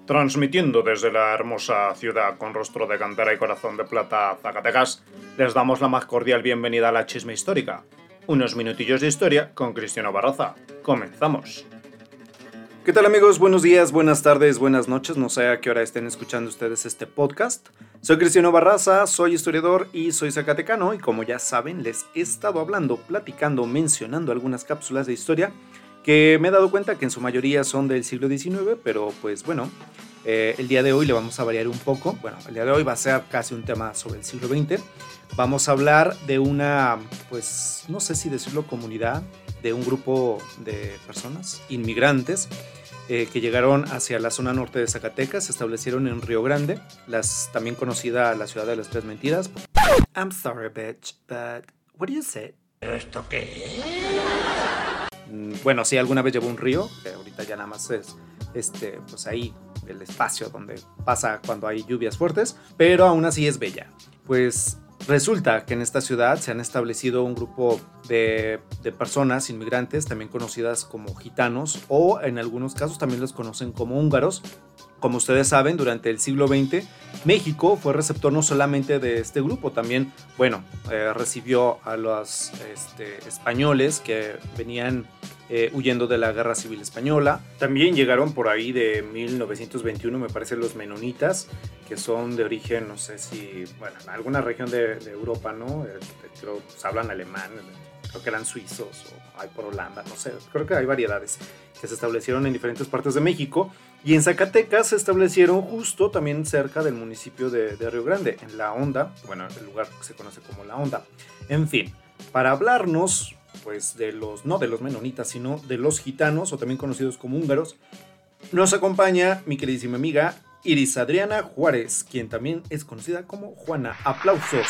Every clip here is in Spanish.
Transmitiendo desde la hermosa ciudad con rostro de cantera y corazón de plata, Zacatecas, les damos la más cordial bienvenida a la Chisme Histórica. Unos minutillos de historia con Cristiano Barraza. Comenzamos. ¿Qué tal, amigos? Buenos días, buenas tardes, buenas noches. No sé a qué hora estén escuchando ustedes este podcast. Soy Cristiano Barraza, soy historiador y soy zacatecano. Y como ya saben, les he estado hablando, platicando, mencionando algunas cápsulas de historia que me he dado cuenta que en su mayoría son del siglo XIX, pero pues bueno, el día de hoy le vamos a variar un poco. Bueno, el día de hoy va a ser casi un tema sobre el siglo XX. Vamos a hablar de una, pues no sé si decirlo comunidad, de un grupo de personas, inmigrantes, que llegaron hacia la zona norte de Zacatecas, se establecieron en Río Grande, también conocida la ciudad de las Tres Mentiras. I'm sorry, bitch, but what do you say? ¿Esto qué es? Bueno, sí, alguna vez llevó un río, que ahorita ya nada más es pues ahí el espacio donde pasa cuando hay lluvias fuertes, pero aún así es bella. Pues resulta que en esta ciudad se han establecido un grupo de personas inmigrantes, también conocidas como gitanos, o en algunos casos también los conocen como húngaros. Como ustedes saben, durante el siglo XX, México fue receptor no solamente de este grupo, también, recibió a los españoles que venían huyendo de la Guerra Civil Española. También llegaron por ahí de 1921, me parece, los menonitas, que son de origen, no sé si, bueno, en alguna región de Europa, ¿no? Creo que hablan alemán, creo que eran suizos o hay por Holanda, no sé, creo que hay variedades que se establecieron en diferentes partes de México. Y en Zacatecas se establecieron justo también cerca del municipio de Río Grande, en La Honda, bueno, el lugar se conoce como La Honda. En fin, para hablarnos pues no de los menonitas, sino de los gitanos, o también conocidos como húngaros, nos acompaña mi queridísima amiga Iris Adriana Juárez, quien también es conocida como Juana. ¡Aplausos!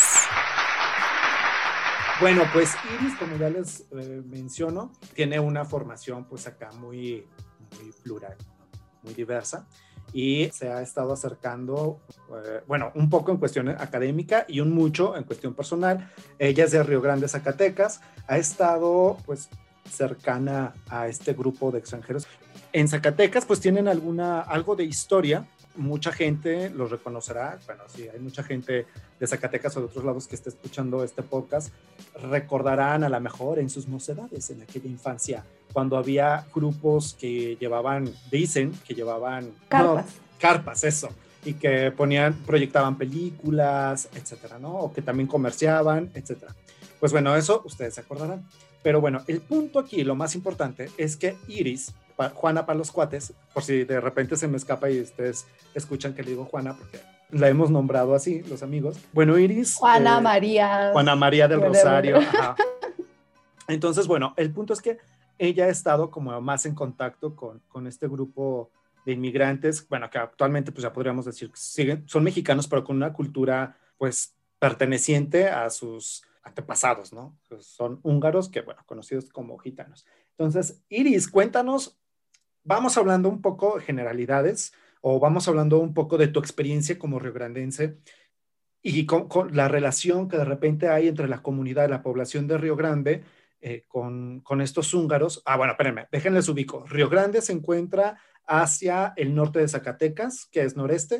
Bueno, pues Iris, como ya les menciono, tiene una formación pues acá muy plural, muy diversa, y se ha estado acercando, un poco en cuestión académica y un mucho en cuestión personal. Ella es de Río Grande, Zacatecas, ha estado pues cercana a este grupo de extranjeros. En Zacatecas pues tienen algo de historia. Mucha gente los reconocerá, bueno, sí, hay mucha gente de Zacatecas o de otros lados que esté escuchando este podcast, recordarán a lo mejor en sus mocedades, en aquella infancia, cuando había grupos que dicen que llevaban carpas, eso, y que proyectaban películas, etcétera, ¿no? O que también comerciaban, etcétera. Pues bueno, eso ustedes se acordarán. Pero bueno, el punto aquí, lo más importante, es que Iris, Juana para los cuates, por si de repente se me escapa y ustedes escuchan que le digo Juana, porque la hemos nombrado así, los amigos. Bueno, Iris. Juana María del Rosario. Ajá. Entonces, bueno, el punto es que ella ha estado como más en contacto con este grupo de inmigrantes, bueno, que actualmente pues ya podríamos decir que son mexicanos, pero con una cultura pues perteneciente a sus antepasados, ¿no? Pues son húngaros que, bueno, conocidos como gitanos. Entonces, Iris, cuéntanos, vamos hablando un poco de generalidades, o vamos hablando un poco de tu experiencia como riograndense y con la relación que de repente hay entre la comunidad, la población de Río Grande, con estos húngaros. Bueno, espérenme, déjenles ubico. Río Grande se encuentra hacia el norte de Zacatecas, que es noreste.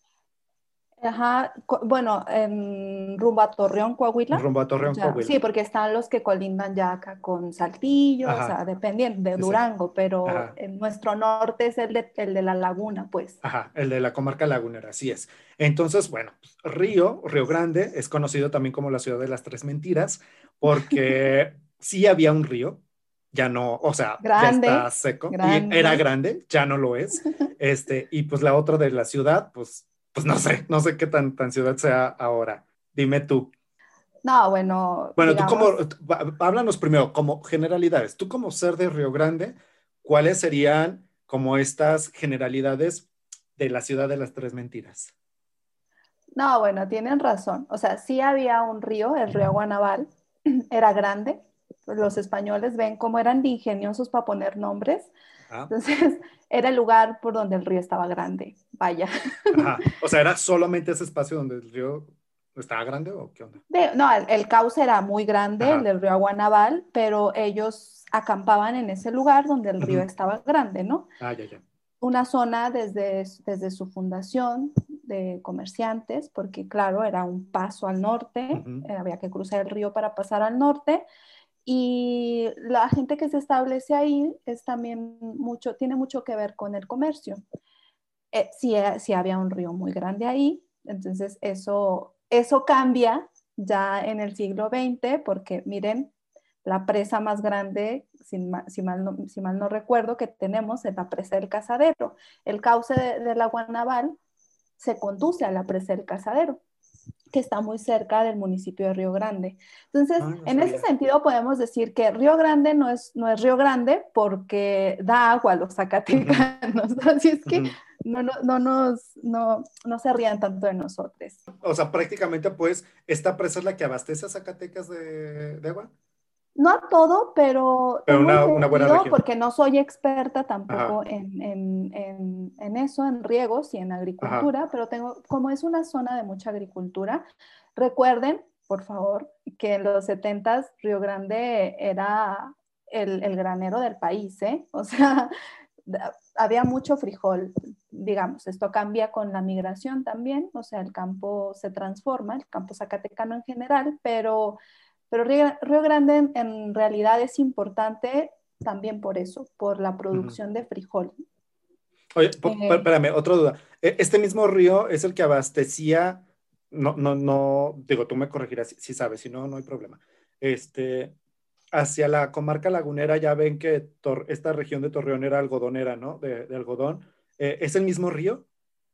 Ajá, bueno, rumbo a Torreón, Coahuila. Coahuila. Sí, porque están los que colindan ya acá con Saltillo, ajá, o sea, dependiendo de Durango, sí, pero en nuestro norte es el de la laguna, pues. Ajá, el de la comarca lagunera, así es. Entonces, bueno, Río Grande es conocido también como la ciudad de las Tres Mentiras, porque sí había un río, ya no, o sea, grande, ya está seco, y era grande, ya no lo es, y pues la otra de la ciudad, pues no sé qué tan ciudad sea ahora. Dime tú. No, bueno, digamos, tú háblanos primero como generalidades. Tú como ser de Río Grande, ¿cuáles serían como estas generalidades de la ciudad de las Tres Mentiras? No, bueno, tienen razón. O sea, sí había un río, el río Guanabal, era grande. Los españoles ven cómo eran de ingeniosos para poner nombres. Ajá. Entonces, era el lugar por donde el río estaba grande. Vaya. Ajá. O sea, ¿era solamente ese espacio donde el río estaba grande o qué onda? No, el cauce era muy grande, ajá, el del río Guanabal, pero ellos acampaban en ese lugar donde el río estaba grande, ¿no? Ya. una zona desde su fundación de comerciantes, porque claro, era un paso al norte, había que cruzar el río para pasar al norte, y la gente que se establece ahí es también mucho, tiene mucho que ver con el comercio. Sí había un río muy grande ahí, entonces eso cambia ya en el siglo XX, porque miren, la presa más grande, si mal no recuerdo, que tenemos es la presa del Cazadero. El cauce de la Guanabal se conduce a la presa del Cazadero, que está muy cerca del municipio de Río Grande. Entonces, No en ese sabía. sentido podemos decir que Río Grande no es Río Grande porque da agua a los zacatecanos. Así es que no se rían tanto de nosotros. O sea, prácticamente, pues, esta presa es la que abastece a Zacatecas de agua. No a todo, pero Pero tengo una buena entendido, región. porque no soy experta Ajá, tampoco en eso, en riegos y en ajá. agricultura, pero como es una zona de mucha agricultura, recuerden, por favor, que en los 70 Río Grande era el granero del país, ¿eh? O sea, había mucho frijol, digamos, esto cambia con la migración también, o sea, el campo se transforma, el campo zacatecano en general, pero Río Grande en realidad es importante también por eso, por la Ujú. producción de frijol. Oye, Eh, espérame, otra duda. Este mismo río es el que abastecía, no, digo, tú me corregirás si sabes, si no, no hay problema. Este, hacia la comarca lagunera ya ven que esta región de Torreón era algodonera, ¿no? De algodón. ¿Es el mismo río?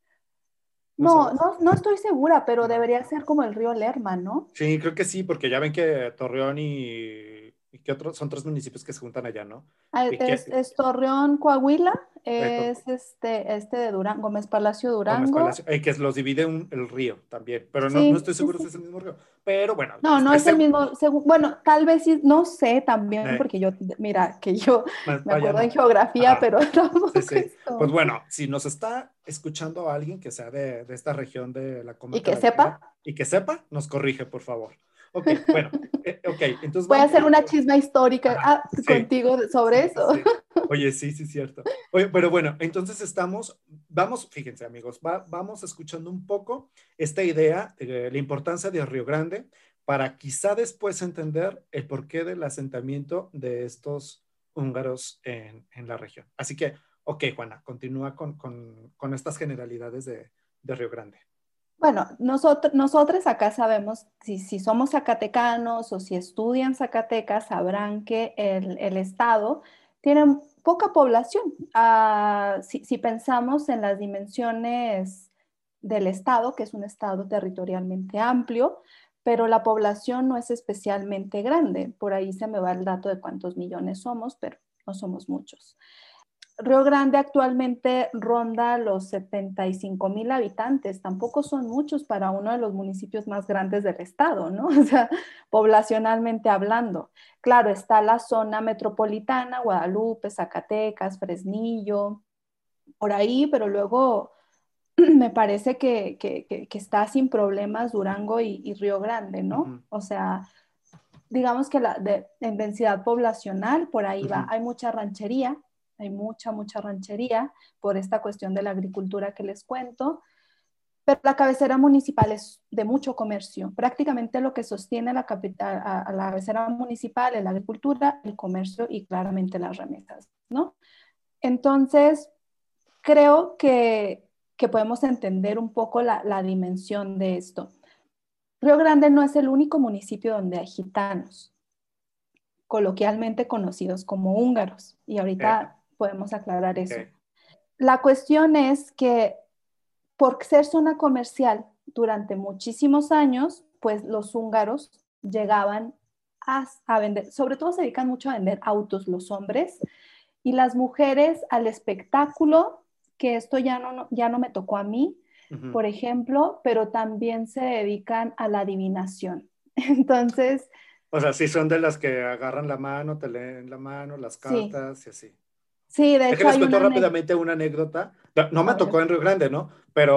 ¿No sabes? no estoy segura, pero Ajá. debería ser como el río Lerma, ¿no? Sí, creo que sí, porque ya ven que Torreón y que otros son tres municipios que se juntan allá, ¿no? Ah, Y que Es Torreón, Coahuila, Tor- es este de Durango, Gómez Palacio, Gómez Durango. Palacio, que los divide el río también, pero no Sí, estoy sí, seguro si sí. es el mismo río. Pero bueno, No estoy es el seguro. mismo, bueno, tal vez sí, no sé también, porque mira, que yo Más me para allá acuerdo en no. geografía, Ajá. pero Sí, tampoco sí. es Pues como... bueno, si nos está escuchando alguien que sea de esta región de la Y comarca que lagunera sepa, y que sepa, nos corrige, por favor. Ok, bueno, ok, entonces voy a vamos. hacer una chisma histórica Ajá, sí, contigo sobre sí, sí, eso. sí. Oye, sí, sí, cierto. Oye, pero bueno, entonces vamos, fíjense amigos, vamos escuchando un poco esta idea de la importancia de Río Grande para quizá después entender el porqué del asentamiento de estos húngaros en la región. Así que, ok, Juana, continúa con estas generalidades de Río Grande. Bueno, nosotros acá sabemos, si somos zacatecanos o si estudian Zacatecas, sabrán que el estado tiene poca población. Si pensamos en las dimensiones del estado, que es un estado territorialmente amplio, pero la población no es especialmente grande. Por ahí se me va el dato de cuántos millones somos, pero no somos muchos. Río Grande actualmente ronda los 75,000 habitantes, tampoco son muchos para uno de los municipios más grandes del estado, ¿no? O sea, poblacionalmente hablando. Claro, está la zona metropolitana, Guadalupe, Zacatecas, Fresnillo, por ahí, pero luego me parece que está sin problemas Durango y Río Grande, ¿no? Ujú, O sea, digamos que en densidad poblacional, por ahí va, ujú, hay mucha ranchería, hay mucha ranchería por esta cuestión de la agricultura que les cuento, pero la cabecera municipal es de mucho comercio. Prácticamente lo que sostiene la capital, a la cabecera municipal es la agricultura, el comercio y claramente las remesas, ¿no? Entonces, creo que podemos entender un poco la dimensión de esto. Río Grande no es el único municipio donde hay gitanos, coloquialmente conocidos como húngaros. Y eh, ahorita podemos aclarar ok, eso. La cuestión es que por ser zona comercial durante muchísimos años, pues los húngaros llegaban a vender, sobre todo se dedican mucho a vender autos los hombres y las mujeres al espectáculo, que esto ya no me tocó a mí, ujú. por ejemplo, pero también se dedican a la adivinación. Entonces, O sea, sí son de las que agarran la mano, te leen la mano, las sí, cartas y así. sí, de hecho Déjenles hay cuento una anécdota. rápidamente una anécdota. No me A ver, tocó en Río Grande, ¿no? Pero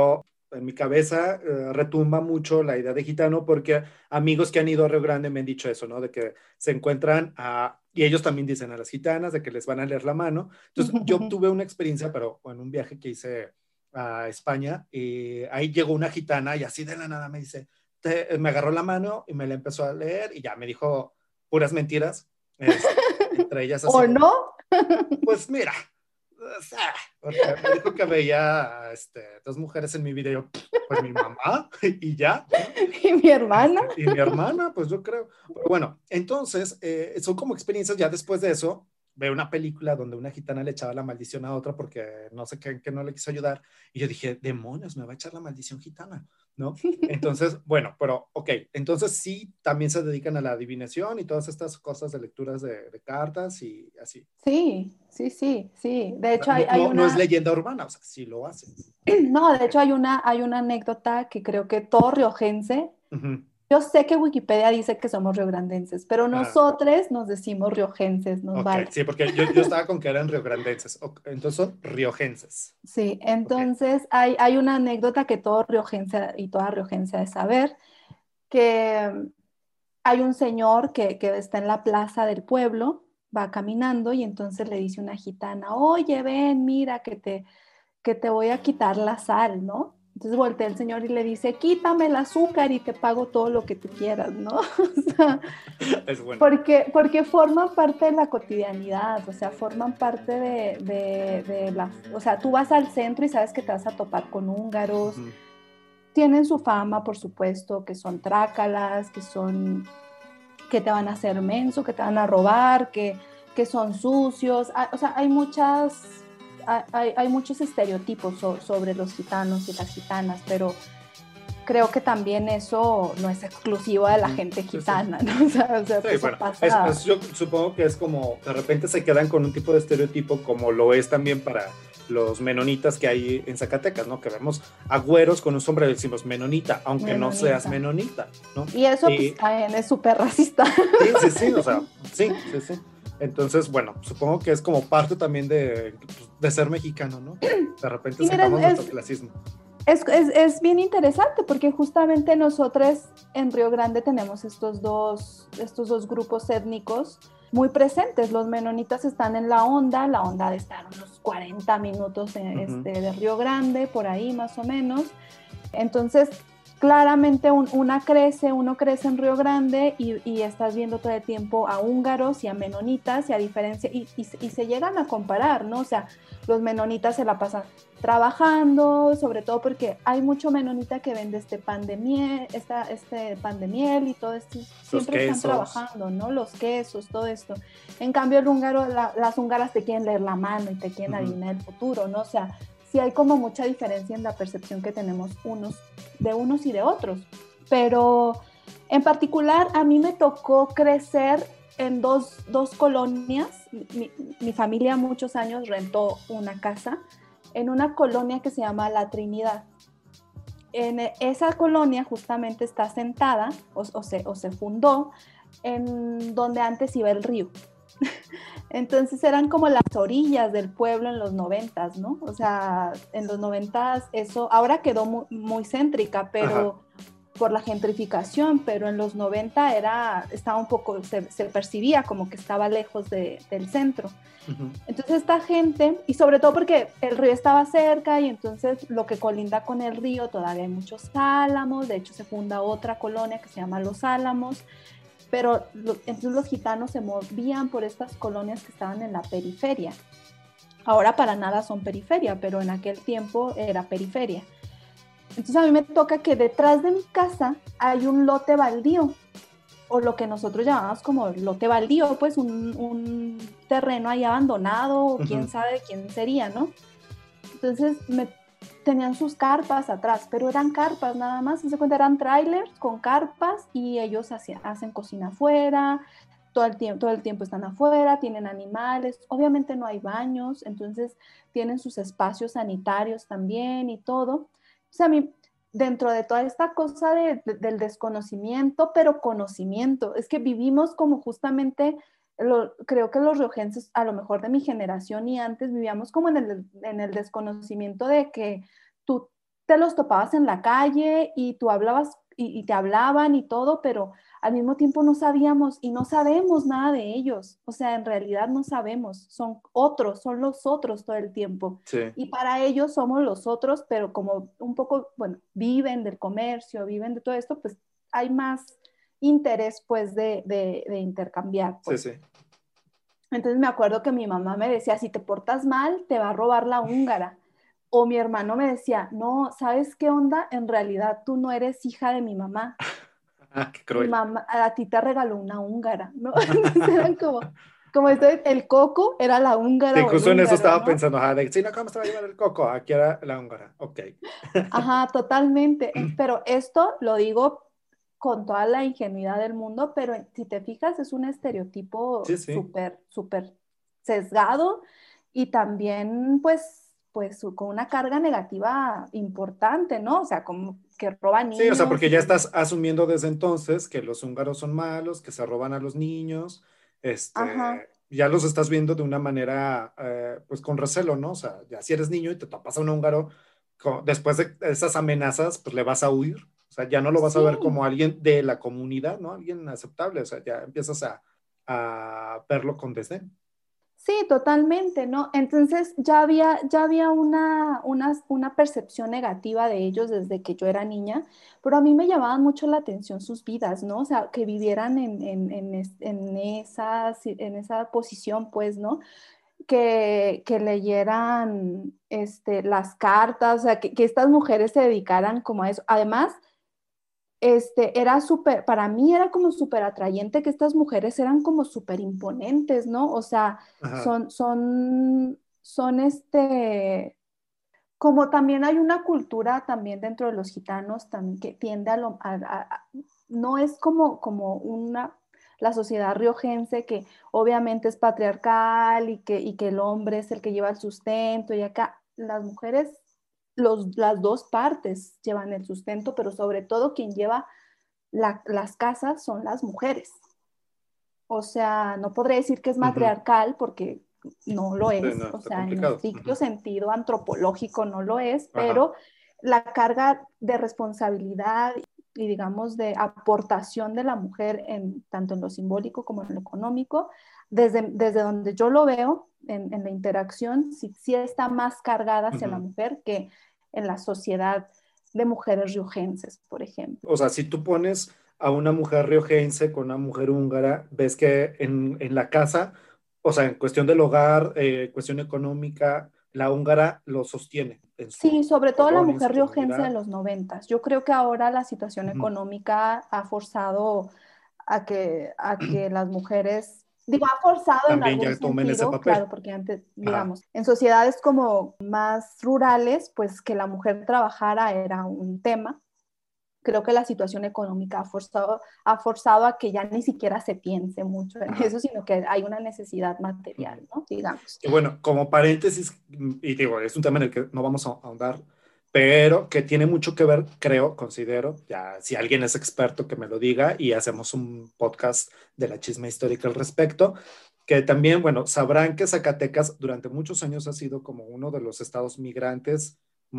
en mi cabeza retumba mucho la idea de gitano porque amigos que han ido a Río Grande me han dicho eso, ¿no? De que se encuentran y ellos también dicen a las gitanas de que les van a leer la mano. Entonces yo tuve una experiencia, pero en un viaje que hice a España, y ahí llegó una gitana y así de la nada me dice, me agarró la mano y me la empezó a leer y ya me dijo puras mentiras, entre ellas así ¿O de, no? pues mira, o sea, porque me dijo que veía dos mujeres en mi video, pues mi mamá y ya, ¿no? ¿Y mi hermana? Y mi hermana, pues yo creo. Pero bueno, entonces, son como experiencias ya después de eso. Veo una película donde una gitana le echaba la maldición a otra porque no sé qué, que no le quiso ayudar. Y yo dije, demonios, me va a echar la maldición gitana, ¿no? Entonces, bueno, pero ok, entonces sí, también se dedican a la adivinación y todas estas cosas de lecturas de cartas y así. Sí, sí, sí, sí. De O sea, hecho, no, hay no, no es una, leyenda urbana, o sea, sí lo hacen. no, de Ok. hecho hay una anécdota que creo que todo riojense, Ujú. yo sé que Wikipedia dice que somos riograndenses, pero Ah, nosotros nos decimos riojenses, nos ok, vale. sí, porque yo estaba con que eran riograndenses, entonces son riojenses. Sí, Ok. entonces hay una anécdota que todo riojense y toda riojense ha de saber, que hay un señor que está en la plaza del pueblo, va caminando y entonces le dice una gitana, oye, ven, mira, que te voy a quitar la sal, ¿no? Entonces voltea el señor y le dice, quítame el azúcar y te pago todo lo que tú quieras, ¿no? O sea, Es bueno. porque forman parte de la cotidianidad, o sea, forman parte de la... O sea, tú vas al centro y sabes que te vas a topar con húngaros, Ujú. tienen su fama, por supuesto, que son trácalas, que te van a hacer menso, que te van a robar, que son sucios. O sea, hay muchos estereotipos sobre los gitanos y las gitanas, pero creo que también eso no es exclusivo de la Ujú. gente Sí, sí. gitana, ¿no? O sea, Sí, eso bueno, pasa. yo supongo que es como, de repente se quedan con un tipo de estereotipo como lo es también para los menonitas que hay en Zacatecas, ¿no? Que vemos agüeros con un sombrero y decimos menonita, aunque no seas Menonita. menonita, ¿no? Y eso pues Y también es súper racista. sí, sí, sí, o sea, sí, sí, sí. Entonces, bueno, supongo que es como parte también de ser mexicano, ¿no? Que de repente Y mira, sacamos nuestro clasismo. es bien interesante porque justamente nosotros en Río Grande tenemos estos dos grupos étnicos muy presentes. Los menonitas están en la onda de estar unos 40 minutos Ujú. de Río Grande, por ahí más o menos. Entonces, claramente uno crece en Río Grande y estás viendo todo el tiempo a húngaros y a menonitas y a diferencia, y se llegan a comparar, ¿no? O sea, los menonitas se la pasan trabajando, sobre todo porque hay mucho menonita que vende este pan de miel, este pan de miel y todo esto, Los siempre están quesos. trabajando, ¿no? Los quesos, todo esto. En cambio, el húngaro, las húngaras te quieren leer la mano y te quieren Ujú. adivinar el futuro, ¿no? O sea, sí hay como mucha diferencia en la percepción que tenemos de unos y de otros. Pero en particular a mí me tocó crecer en dos colonias. Mi familia muchos años rentó una casa en una colonia que se llama La Trinidad. En esa colonia justamente está sentada o se fundó en donde antes iba el río. Entonces eran como las orillas del pueblo en los noventas, ¿no? O sea, en los noventas eso ahora quedó muy céntrica, Ajá. pero por la gentrificación, pero en los 90 estaba un poco, se percibía como que estaba lejos del centro. Ujú. Entonces esta gente, y sobre todo porque el río estaba cerca y entonces lo que colinda con el río todavía hay muchos álamos, de hecho se funda otra colonia que se llama Los Álamos, pero entonces los gitanos se movían por estas colonias que estaban en la periferia. Ahora para nada son periferia, pero en aquel tiempo era periferia. Entonces a mí me toca que detrás de mi casa hay un lote baldío, o lo que nosotros llamamos como lote baldío, pues un terreno ahí abandonado, o quién Ujú. sabe de quién sería, ¿no? Entonces tenían sus carpas atrás, pero eran carpas nada más, se cuenta, eran trailers con carpas y ellos hacen cocina afuera, todo el tiempo están afuera, tienen animales, obviamente no hay baños, entonces tienen sus espacios sanitarios también y todo. O sea, a mí, dentro de toda esta cosa del desconocimiento, pero conocimiento, es que vivimos como justamente creo que los riojenses, a lo mejor de mi generación y antes, vivíamos como en el desconocimiento de que tú te los topabas en la calle y tú hablabas y te hablaban y todo, pero al mismo tiempo no sabíamos y no sabemos nada de ellos. O sea, en realidad no sabemos, son otros, son los otros todo el tiempo. Sí. Y para ellos somos los otros, pero como un poco, bueno, viven del comercio, viven de todo esto, pues hay más interés pues de intercambiar. Sí, Pues. sí. Entonces me acuerdo que mi mamá me decía, si te portas mal, te va a robar la húngara. O mi hermano me decía, no, ¿sabes qué onda? En realidad tú no eres hija de mi mamá. Ah, qué Mi cruel. mamá a ti te regaló una húngara, ¿no? Entonces eran como esto, el coco era la Sí, húngara o el justo en eso húngaro, estaba ¿no? pensando, ajá, de, sí, no, ¿cómo se va a llevar el coco? Aquí era la húngara. Ok. Ajá, totalmente. Pero esto lo digo con toda la ingenuidad del mundo, pero si te fijas es un estereotipo Sí, sí. súper, súper sesgado y también pues con una carga negativa importante, ¿no? O sea, como que roba Sí, o sea, niños porque y ya que... estás asumiendo desde entonces que los húngaros son malos, que se roban a los niños, Ajá. ya los estás viendo de una manera, pues con recelo, ¿no? O sea, ya si eres niño y te topas a un húngaro, después de esas amenazas, pues le vas a huir, o sea, ya no lo vas a ver Sí, como alguien de la comunidad, ¿no? Alguien aceptable, o sea, ya empiezas a verlo con desdén. sí, totalmente, ¿no? Entonces ya había una percepción negativa de ellos desde que yo era niña, pero a mí me llamaban mucho la atención sus vidas, ¿no? O sea, que vivieran en esa posición, pues, ¿no? Que leyeran las cartas, o sea, que estas mujeres se dedicaran como a eso. Además, era súper, para mí era como súper atrayente que estas mujeres eran como súper imponentes, ¿no? O sea, Ajá. son como también hay una cultura también dentro de los gitanos también que tiende no es la sociedad riojense que obviamente es patriarcal y que el hombre es el que lleva el sustento y acá las mujeres, las dos partes llevan el sustento, pero sobre todo quien lleva las casas son las mujeres. O sea, no podré decir que es Ujú. matriarcal porque no lo Sí, es, no, o está sea, en complicado. estricto Ujú. sentido antropológico no lo es, Ajá. pero la carga de responsabilidad y digamos de aportación de la mujer tanto en lo simbólico como en lo económico, desde donde yo lo veo en la interacción, sí está más cargada hacia la Ujú. mujer que en la sociedad de mujeres riojenses, por ejemplo. O sea, si tú pones a una mujer riojense con una mujer húngara, ves que en la casa, o sea, en cuestión del hogar, cuestión económica, la húngara lo sostiene en Sí, su sobre todo la colonia, en su mujer riojense de comunidad. los 90. Yo creo que ahora la situación Ujú. económica ha forzado a que las mujeres, digo, ha forzado en También algún ya tomen ese sentido, papel. claro, porque antes, Ajá. digamos, en sociedades como más rurales, pues que la mujer trabajara era un tema. Creo que la situación económica ha forzado a que ya ni siquiera se piense mucho en Ajá. eso, sino que hay una necesidad Ujú. material, ¿no? Digamos. Y bueno, como paréntesis, y digo, es un tema en el que no vamos a ahondar, pero que tiene mucho que ver, creo, considero, ya si alguien es experto que me lo diga y hacemos un podcast de la chisma histórica al respecto, que también, bueno, sabrán que Zacatecas durante muchos años ha sido como uno de los estados migrantes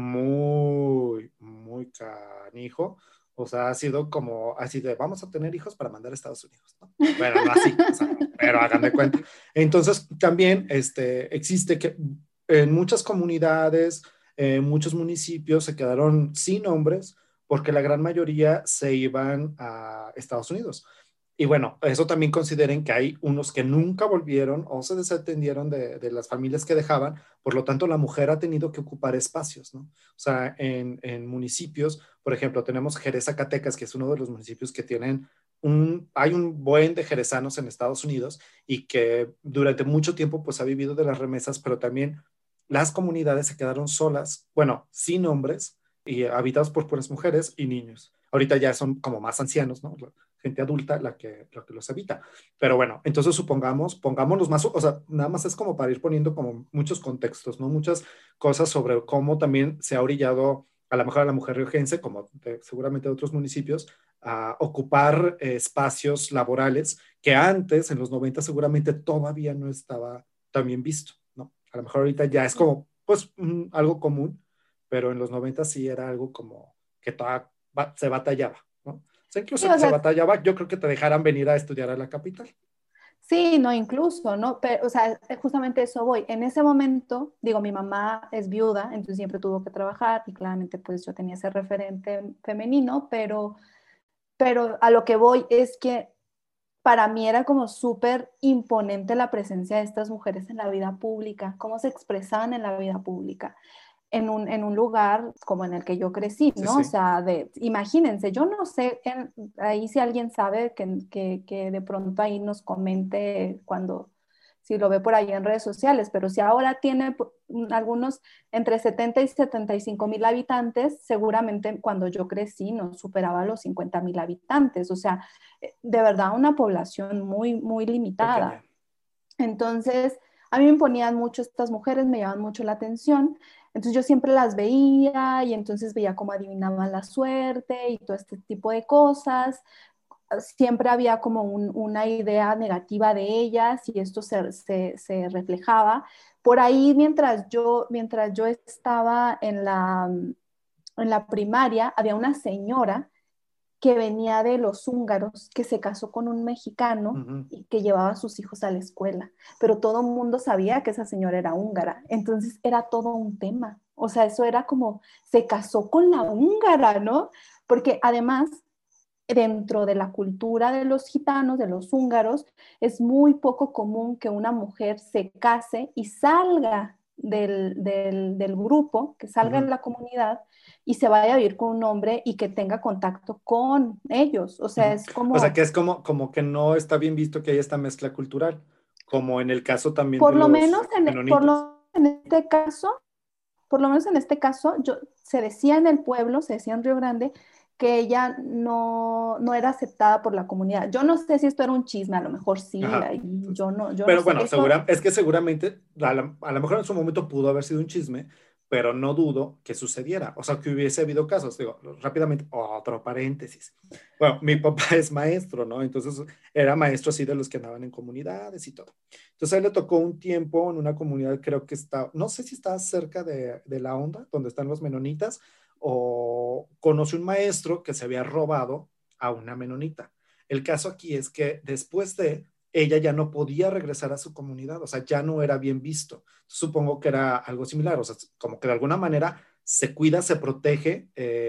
muy, muy canijo. O sea, ha sido como así de vamos a tener hijos para mandar a Estados Unidos, ¿no? Bueno, no así, o sea, pero hagan de cuenta. Entonces, también existe que en muchas comunidades, en muchos municipios se quedaron sin hombres porque la gran mayoría se iban a Estados Unidos. Y bueno, eso también consideren que hay unos que nunca volvieron o se desatendieron de las familias que dejaban, por lo tanto la mujer ha tenido que ocupar espacios, ¿no? O sea, en municipios, por ejemplo, tenemos Jerez, Zacatecas, que es uno de los municipios que tienen hay un buen de jerezanos en Estados Unidos y que durante mucho tiempo pues ha vivido de las remesas, pero también las comunidades se quedaron solas, bueno, sin hombres y habitados por puras mujeres y niños. Ahorita ya son como más ancianos, ¿no? Gente adulta la que los habita. Pero bueno, entonces pongámonos más, o sea, nada más es como para ir poniendo como muchos contextos, ¿no? Muchas cosas sobre cómo también se ha orillado a lo mejor a la mujer riojense, como seguramente de otros municipios, a ocupar espacios laborales que antes, en los 90 seguramente todavía no estaba tan bien visto, ¿no? A lo mejor ahorita ya es como, pues, algo común, pero en los 90 sí era algo como que se batallaba, ¿no? O sea, Sí, incluso o que se sea, batallaba, yo creo que te dejaran venir a estudiar a la capital. sí, no, incluso, ¿no? Pero, o sea, justamente eso voy. En ese momento, digo, mi mamá es viuda, entonces siempre tuvo que trabajar y claramente pues yo tenía ese referente femenino, pero a lo que voy es que para mí era como súper imponente la presencia de estas mujeres en la vida pública, cómo se expresaban en la vida pública en un lugar como en el que yo crecí, Sí, ¿no? O sí. sea, imagínense, yo no sé, ahí si alguien sabe que de pronto ahí nos comente si lo ve por ahí en redes sociales, pero si ahora tiene algunos entre 70 y 75,000 habitantes, seguramente cuando yo crecí no superaba los 50,000 habitantes, o sea, de verdad una población muy, muy Pequeña. limitada. Entonces, a mí me imponían mucho estas mujeres, me llamaban mucho la atención. Entonces yo siempre las veía y entonces veía cómo adivinaban la suerte y todo este tipo de cosas. Siempre había como una idea negativa de ellas y esto se reflejaba. Por ahí, mientras yo estaba en la primaria, había una señora que venía de los húngaros, que se casó con un mexicano Uh-huh. y que llevaba a sus hijos a la escuela, pero todo el mundo sabía que esa señora era húngara, entonces era todo un tema, o sea, eso era como, se casó con la húngara, ¿no? Porque además, dentro de la cultura de los gitanos, de los húngaros, es muy poco común que una mujer se case y salga del grupo, que salga Uh-huh. de la comunidad y se vaya a vivir con un hombre y que tenga contacto con ellos. O sea, Uh-huh. es O sea, como, que es como que no está bien visto que haya esta mezcla cultural, como en el caso también de por lo menos los menonitas. en este caso, por lo menos en este caso, se decía en el pueblo, se decía en Río Grande, que ella no era aceptada por la comunidad. Yo no sé si esto era un chisme, a lo mejor sí, Ajá. yo no Pero sé. bueno, Eso, es que seguramente, a lo mejor en su momento pudo haber sido un chisme, pero no dudo que sucediera. O sea, que hubiese habido casos. Digo, rápidamente, otro paréntesis. Bueno, mi papá es maestro, ¿no? Entonces era maestro así de los que andaban en comunidades y todo. Entonces a él le tocó un tiempo en una comunidad, creo que está, no sé si está cerca de La Honda, donde están los menonitas, o conoce un maestro que se había robado a una menonita. El caso aquí es que después de ella ya no podía regresar a su comunidad, o sea, ya no era bien visto. Supongo que era algo similar, o sea, como que de alguna manera se cuida, se protege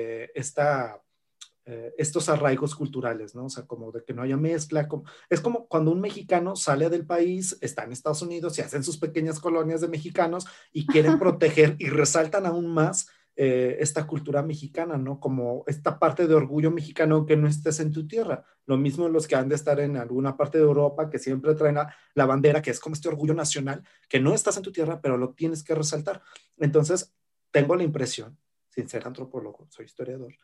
estos arraigos culturales, ¿no? O sea, como de que no haya mezcla. Es como cuando un mexicano sale del país, está en Estados Unidos y hacen sus pequeñas colonias de mexicanos y quieren proteger y resaltan aún más esta cultura mexicana, ¿no? Como esta parte de orgullo mexicano que no estés en tu tierra. Lo mismo los que han de estar en alguna parte de Europa que siempre traen la bandera, que es como este orgullo nacional, que no estás en tu tierra, pero lo tienes que resaltar. Entonces, tengo la impresión, sin ser antropólogo, soy historiador,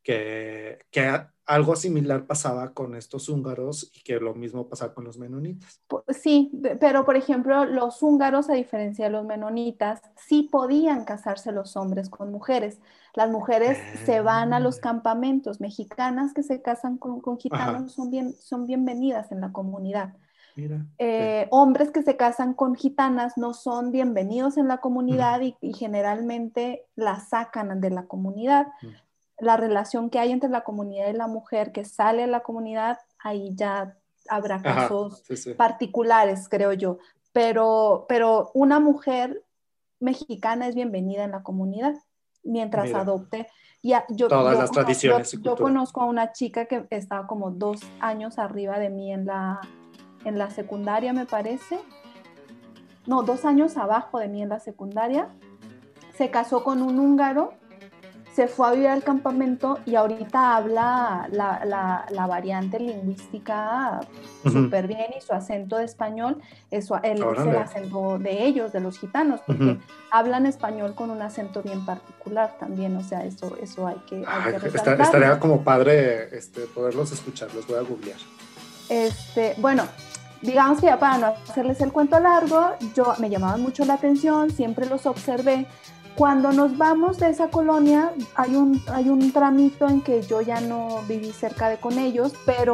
que algo similar pasaba con estos húngaros y que lo mismo pasaba con los menonitas. sí, pero por ejemplo, los húngaros, a diferencia de los menonitas, sí podían casarse los hombres con mujeres. Las mujeres se van a los Ah, campamentos. Mexicanas que se casan con ajá, gitanos son bienvenidas en la comunidad. mira, ok. Hombres que se casan con gitanas no son bienvenidos en la Ujú, comunidad y generalmente las sacan de la comunidad. ujú. La relación que hay entre la comunidad y la mujer que sale de la comunidad, ahí ya habrá Ajá, casos sí, sí, particulares, creo yo. Pero una mujer mexicana es bienvenida en la comunidad mientras mira, adopte. todas las tradiciones y Yo cultura. conozco a una chica que estaba como 2 años arriba de mí en la secundaria, me parece. No, 2 años abajo de mí en la secundaria. Se casó con un húngaro, se fue a vivir al campamento y ahorita habla la variante lingüística Ujú. súper bien y su acento de español es el Órale. acento de ellos, de los gitanos, porque Ujú. hablan español con un acento bien particular también, o sea, eso hay Ay, que resaltarlo. estaría como padre poderlos escuchar, los voy a googlear. Bueno, digamos que ya para no hacerles el cuento largo, me llamaban mucho la atención, siempre los observé. Cuando nos vamos de esa colonia, hay un tramito en que yo ya no viví cerca de con ellos, pero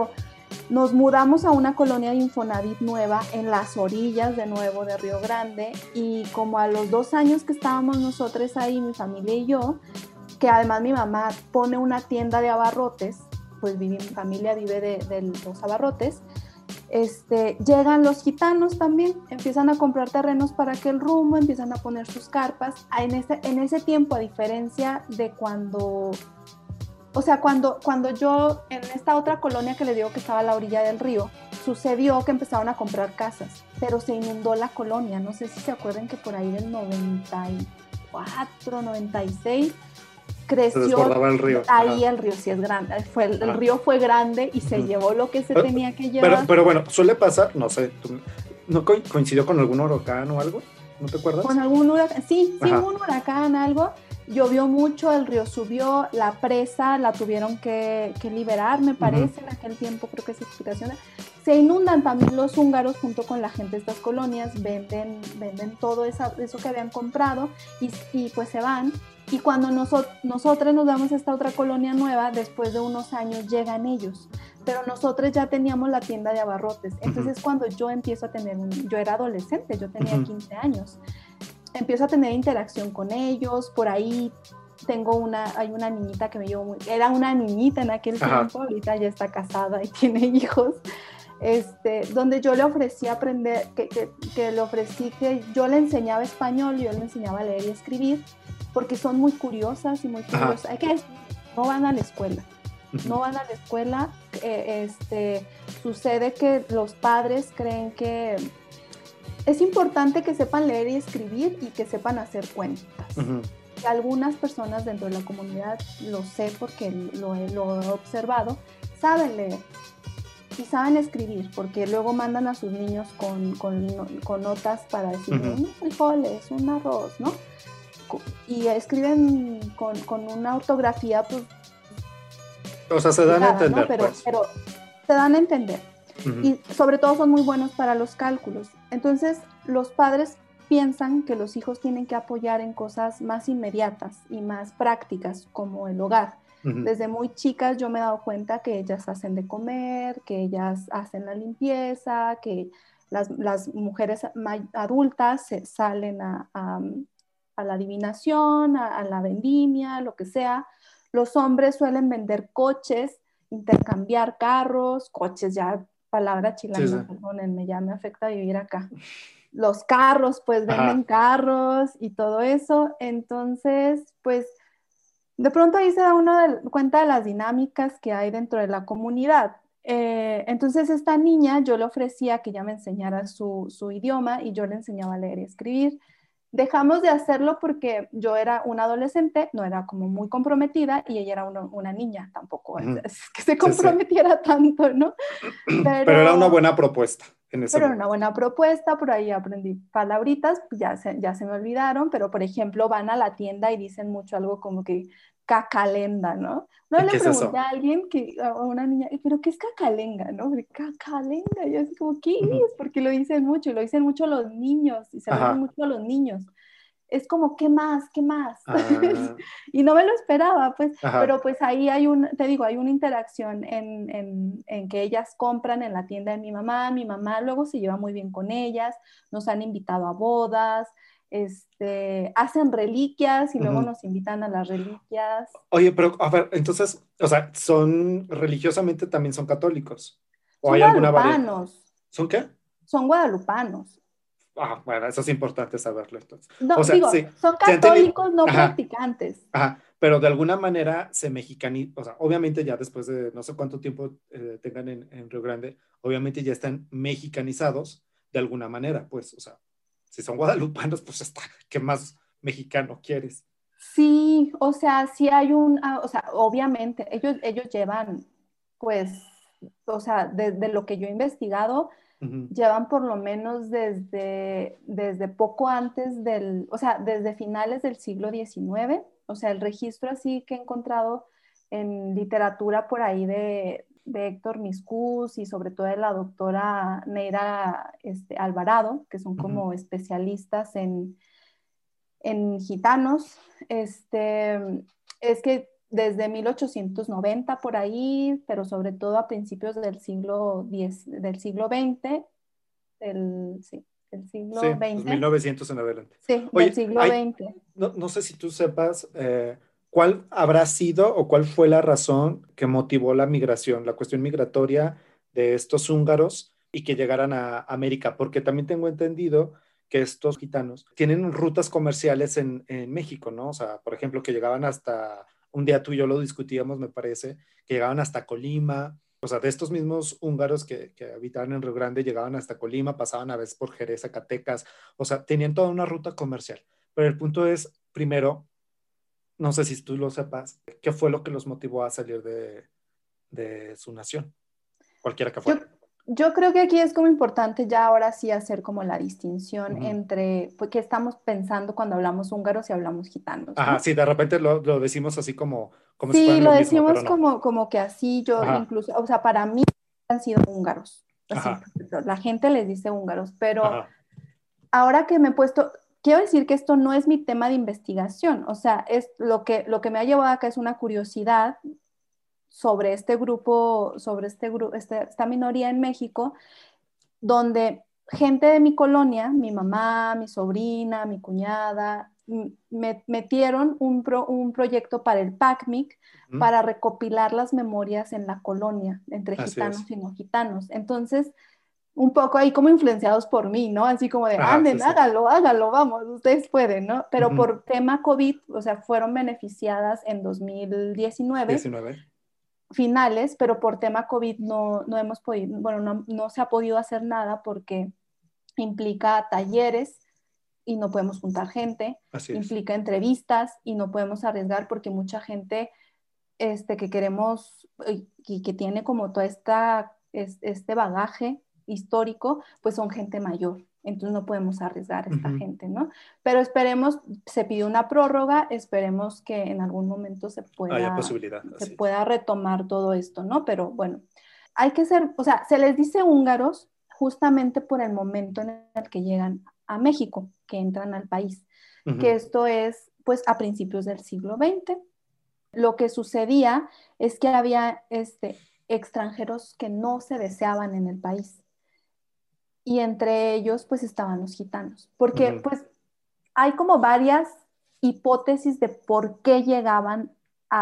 Nos mudamos a una colonia de Infonavit nueva en las orillas de nuevo de Río Grande, y como a los 2 años que estábamos nosotros ahí, mi familia y yo, que además mi mamá pone una tienda de abarrotes, pues mi familia vive de los abarrotes, llegan los gitanos también, empiezan a comprar terrenos para aquel rumbo, empiezan a poner sus carpas. En ese tiempo, a diferencia de cuando... O sea, cuando yo, en esta otra colonia que les digo que estaba a la orilla del río, sucedió que empezaron a comprar casas, pero se inundó la colonia. No sé si se acuerdan que por ahí del 94, 96, creció. Se desbordaba el río. Ahí el río sí es grande. El río fue grande y se llevó lo que se tenía que llevar. Pero bueno, suele pasar, no sé, ¿no coincidió con algún huracán o algo? ¿No te acuerdas? Con algún huracán, sí, un huracán, algo. Llovió mucho, el río subió, la presa la tuvieron que liberar, me parece, en aquel tiempo, creo que es explicación. Se inundan también los húngaros junto con la gente de estas colonias, venden todo eso que habían comprado y pues se van. Y cuando nosotros nos vamos a esta otra colonia nueva, después de unos años llegan ellos. Pero nosotros ya teníamos la tienda de abarrotes. Entonces cuando yo empiezo a tener yo era adolescente, yo tenía 15 años. Empiezo a tener interacción con ellos, por ahí hay una niñita que me llevo era una niñita en aquel tiempo, ahorita ya está casada y tiene hijos, donde yo le ofrecí aprender, que le ofrecí que yo le enseñaba español, yo le enseñaba a leer y escribir, porque son muy curiosas y muy curiosas. No van a la escuela. No van a la escuela, sucede que los padres creen que es importante que sepan leer y escribir y que sepan hacer cuentas. Y algunas personas dentro de la comunidad, lo sé porque lo he observado, saben leer y saben escribir, porque luego mandan a sus niños con notas para decir unos frijoles, un arroz, ¿no? Y escriben con una ortografía, pues... O sea, se dan a entender, ¿no? Pero se dan a entender. Y sobre todo son muy buenos para los cálculos. Entonces, los padres piensan que los hijos tienen que apoyar en cosas más inmediatas y más prácticas, como el hogar. Desde muy chicas yo me he dado cuenta que ellas hacen de comer, que ellas hacen la limpieza, que las mujeres adultas salen a la adivinación, a la vendimia, lo que sea. Los hombres suelen vender coches, intercambiar carros, coches ya... Palabra chilanga, perdónenme, ya me afecta vivir acá. Los carros, pues venden carros y todo eso. Entonces, pues, de pronto ahí se da uno cuenta de las dinámicas que hay dentro de la comunidad. Entonces, esta niña, yo le ofrecía que ella me enseñara su idioma y yo le enseñaba a leer y escribir. Dejamos de hacerlo porque yo era una adolescente, no era como muy comprometida, y ella era una niña, tampoco es que se comprometiera tanto, ¿no? Pero era una buena propuesta. Pero era una buena propuesta, por ahí aprendí palabritas, ya se me olvidaron, pero por ejemplo van a la tienda y dicen mucho algo como que cacalenda, ¿no? No le pregunté a alguien, a una niña, ¿pero qué es cacalenga, no? Cacalenga, y así como, ¿qué es? Porque lo dicen mucho los niños, y se lo dicen mucho a los niños. Es como, ¿qué más? ¿Qué más? Y no me lo esperaba, pues, pero pues ahí hay hay una interacción en que ellas compran en la tienda de mi mamá luego se lleva muy bien con ellas, nos han invitado a bodas, hacen reliquias y luego nos invitan a las reliquias. Oye, pero a ver, entonces, o sea, religiosamente también son católicos. ¿O son hay alguna variante? ¿Son qué? Son guadalupanos. Bueno, eso es importante saberlo entonces. No, o sea, son católicos no practicantes. Pero de alguna manera se mexicanizan, o sea, obviamente ya después de no sé cuánto tiempo tengan en Río Grande, obviamente ya están mexicanizados de alguna manera, pues, o sea, si son guadalupanos, pues está, ¿qué más mexicano quieres? Sí, o sea, sí hay o sea, obviamente, ellos llevan, pues, o sea, de lo que yo he investigado, llevan por lo menos desde poco antes o sea, desde finales del siglo XIX, o sea, el registro así que he encontrado en literatura por ahí de Héctor Miscús y sobre todo de la doctora Neira Alvarado, que son como especialistas en gitanos, es que desde 1890 por ahí, pero sobre todo a principios del siglo XX, sí, del Sí, siglo pues XX, 1900 en adelante. sí, del Oye, siglo XX. no sé si tú sepas cuál habrá sido o cuál fue la razón que motivó la migración, la cuestión migratoria de estos húngaros y que llegaran a América, porque también tengo entendido que estos gitanos tienen rutas comerciales en México, ¿no? O sea, por ejemplo, que llegaban hasta, un día tú y yo lo discutíamos, me parece, que llegaban hasta Colima. O sea, de estos mismos húngaros que habitaban en Río Grande, llegaban hasta Colima, pasaban a veces por Jerez, Zacatecas, o sea, tenían toda una ruta comercial. Pero el punto es, primero, no sé si tú lo sepas, ¿qué fue lo que los motivó a salir de su nación? Cualquiera que Yo, fuera. yo creo que aquí es como importante ya ahora sí hacer como la distinción Ujú. entre, pues, qué estamos pensando cuando hablamos húngaros y hablamos gitanos, Ajá, ¿no? sí, de repente lo decimos así como si Sí, fueran lo lo mismo, pero decimos no. como que así, yo Ajá, incluso, o sea, para mí han sido húngaros, así, ajá, la gente les dice húngaros, pero ajá. ahora que me he puesto, quiero decir que esto no es mi tema de investigación, o sea, es lo que me ha llevado acá es una curiosidad sobre este grupo, esta minoría en México, donde gente de mi colonia, mi mamá, mi sobrina, mi cuñada, me metieron un proyecto para el PACMIC Ujú. para recopilar las memorias en la colonia entre Así es. gitanos y no gitanos. Entonces, un poco ahí como influenciados por mí, ¿no? Así como de, Ajá, sí, anden, sí. hágalo, vamos, ustedes pueden, ¿no? Pero Ujú. por tema COVID, o sea, fueron beneficiadas en 2019 19. finales, pero por tema COVID no hemos podido, bueno, no se ha podido hacer nada porque implica talleres y no podemos juntar gente, Así es. implica entrevistas y no podemos arriesgar porque mucha gente que queremos y que tiene como todo este bagaje histórico, pues son gente mayor. Entonces no podemos arriesgar a esta Ujú. gente, ¿no? Pero esperemos, se pidió una prórroga, esperemos que en algún momento se Haya pueda, posibilidad, se así es. pueda retomar todo esto, ¿no? Pero bueno, hay que ser, o sea, se les dice húngaros justamente por el momento en el que llegan a México, que entran al país, que Ujú. esto es pues a principios del siglo XX. Lo que sucedía es que había extranjeros que no se deseaban en el país y entre ellos pues estaban los gitanos, porque Ujú. pues hay como varias hipótesis de por qué llegaban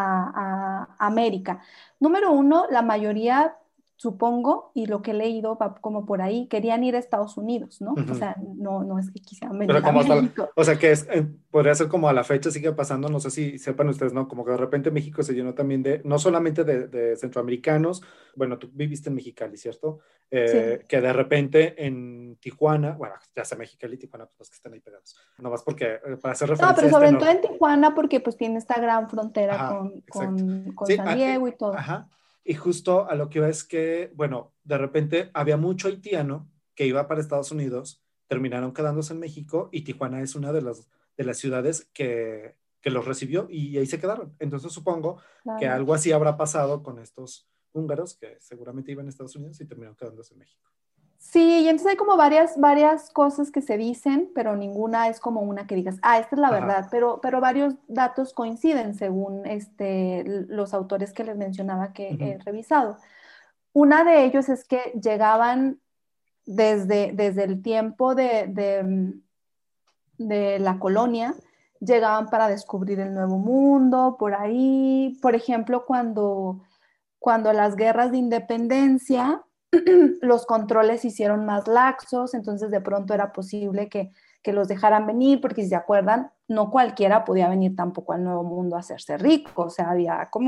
a América. Número uno, la mayoría, supongo, y lo que he leído va como por ahí, querían ir a Estados Unidos, ¿no? O Ujú. sea, no es que quisieran Pero venir a como hasta, México. o sea que es, podría ser como a la fecha sigue pasando, no sé si sepan ustedes, ¿no? Como que de repente México se llenó también de, no solamente de centroamericanos, bueno, tú viviste en Mexicali, ¿cierto? Sí. Que de repente en Tijuana, bueno, ya sea Mexicali y Tijuana, pues los que están ahí pegados, no más porque para hacer No, referencia pero a este sobre todo norte. en Tijuana porque pues tiene esta gran frontera Ajá, con, exacto. con, con Sí, San Diego y todo. ajá. Y justo a lo que iba es que, bueno, de repente había mucho haitiano que iba para Estados Unidos, terminaron quedándose en México y Tijuana es una de las ciudades que los recibió y ahí se quedaron. Entonces supongo que Claro. algo así habrá pasado con estos húngaros que seguramente iban a Estados Unidos y terminaron quedándose en México. Sí, y entonces hay como varias cosas que se dicen, pero ninguna es como una que digas, esta es la Ajá. verdad, pero varios datos coinciden según los autores que les mencionaba que he Ujú. revisado. Una de ellos es que llegaban desde el tiempo de la colonia, llegaban para descubrir el nuevo mundo, por ahí, por ejemplo, cuando las guerras de independencia, los controles se hicieron más laxos, entonces de pronto era posible que los dejaran venir, porque si se acuerdan, no cualquiera podía venir tampoco al Nuevo Mundo a hacerse rico, o sea,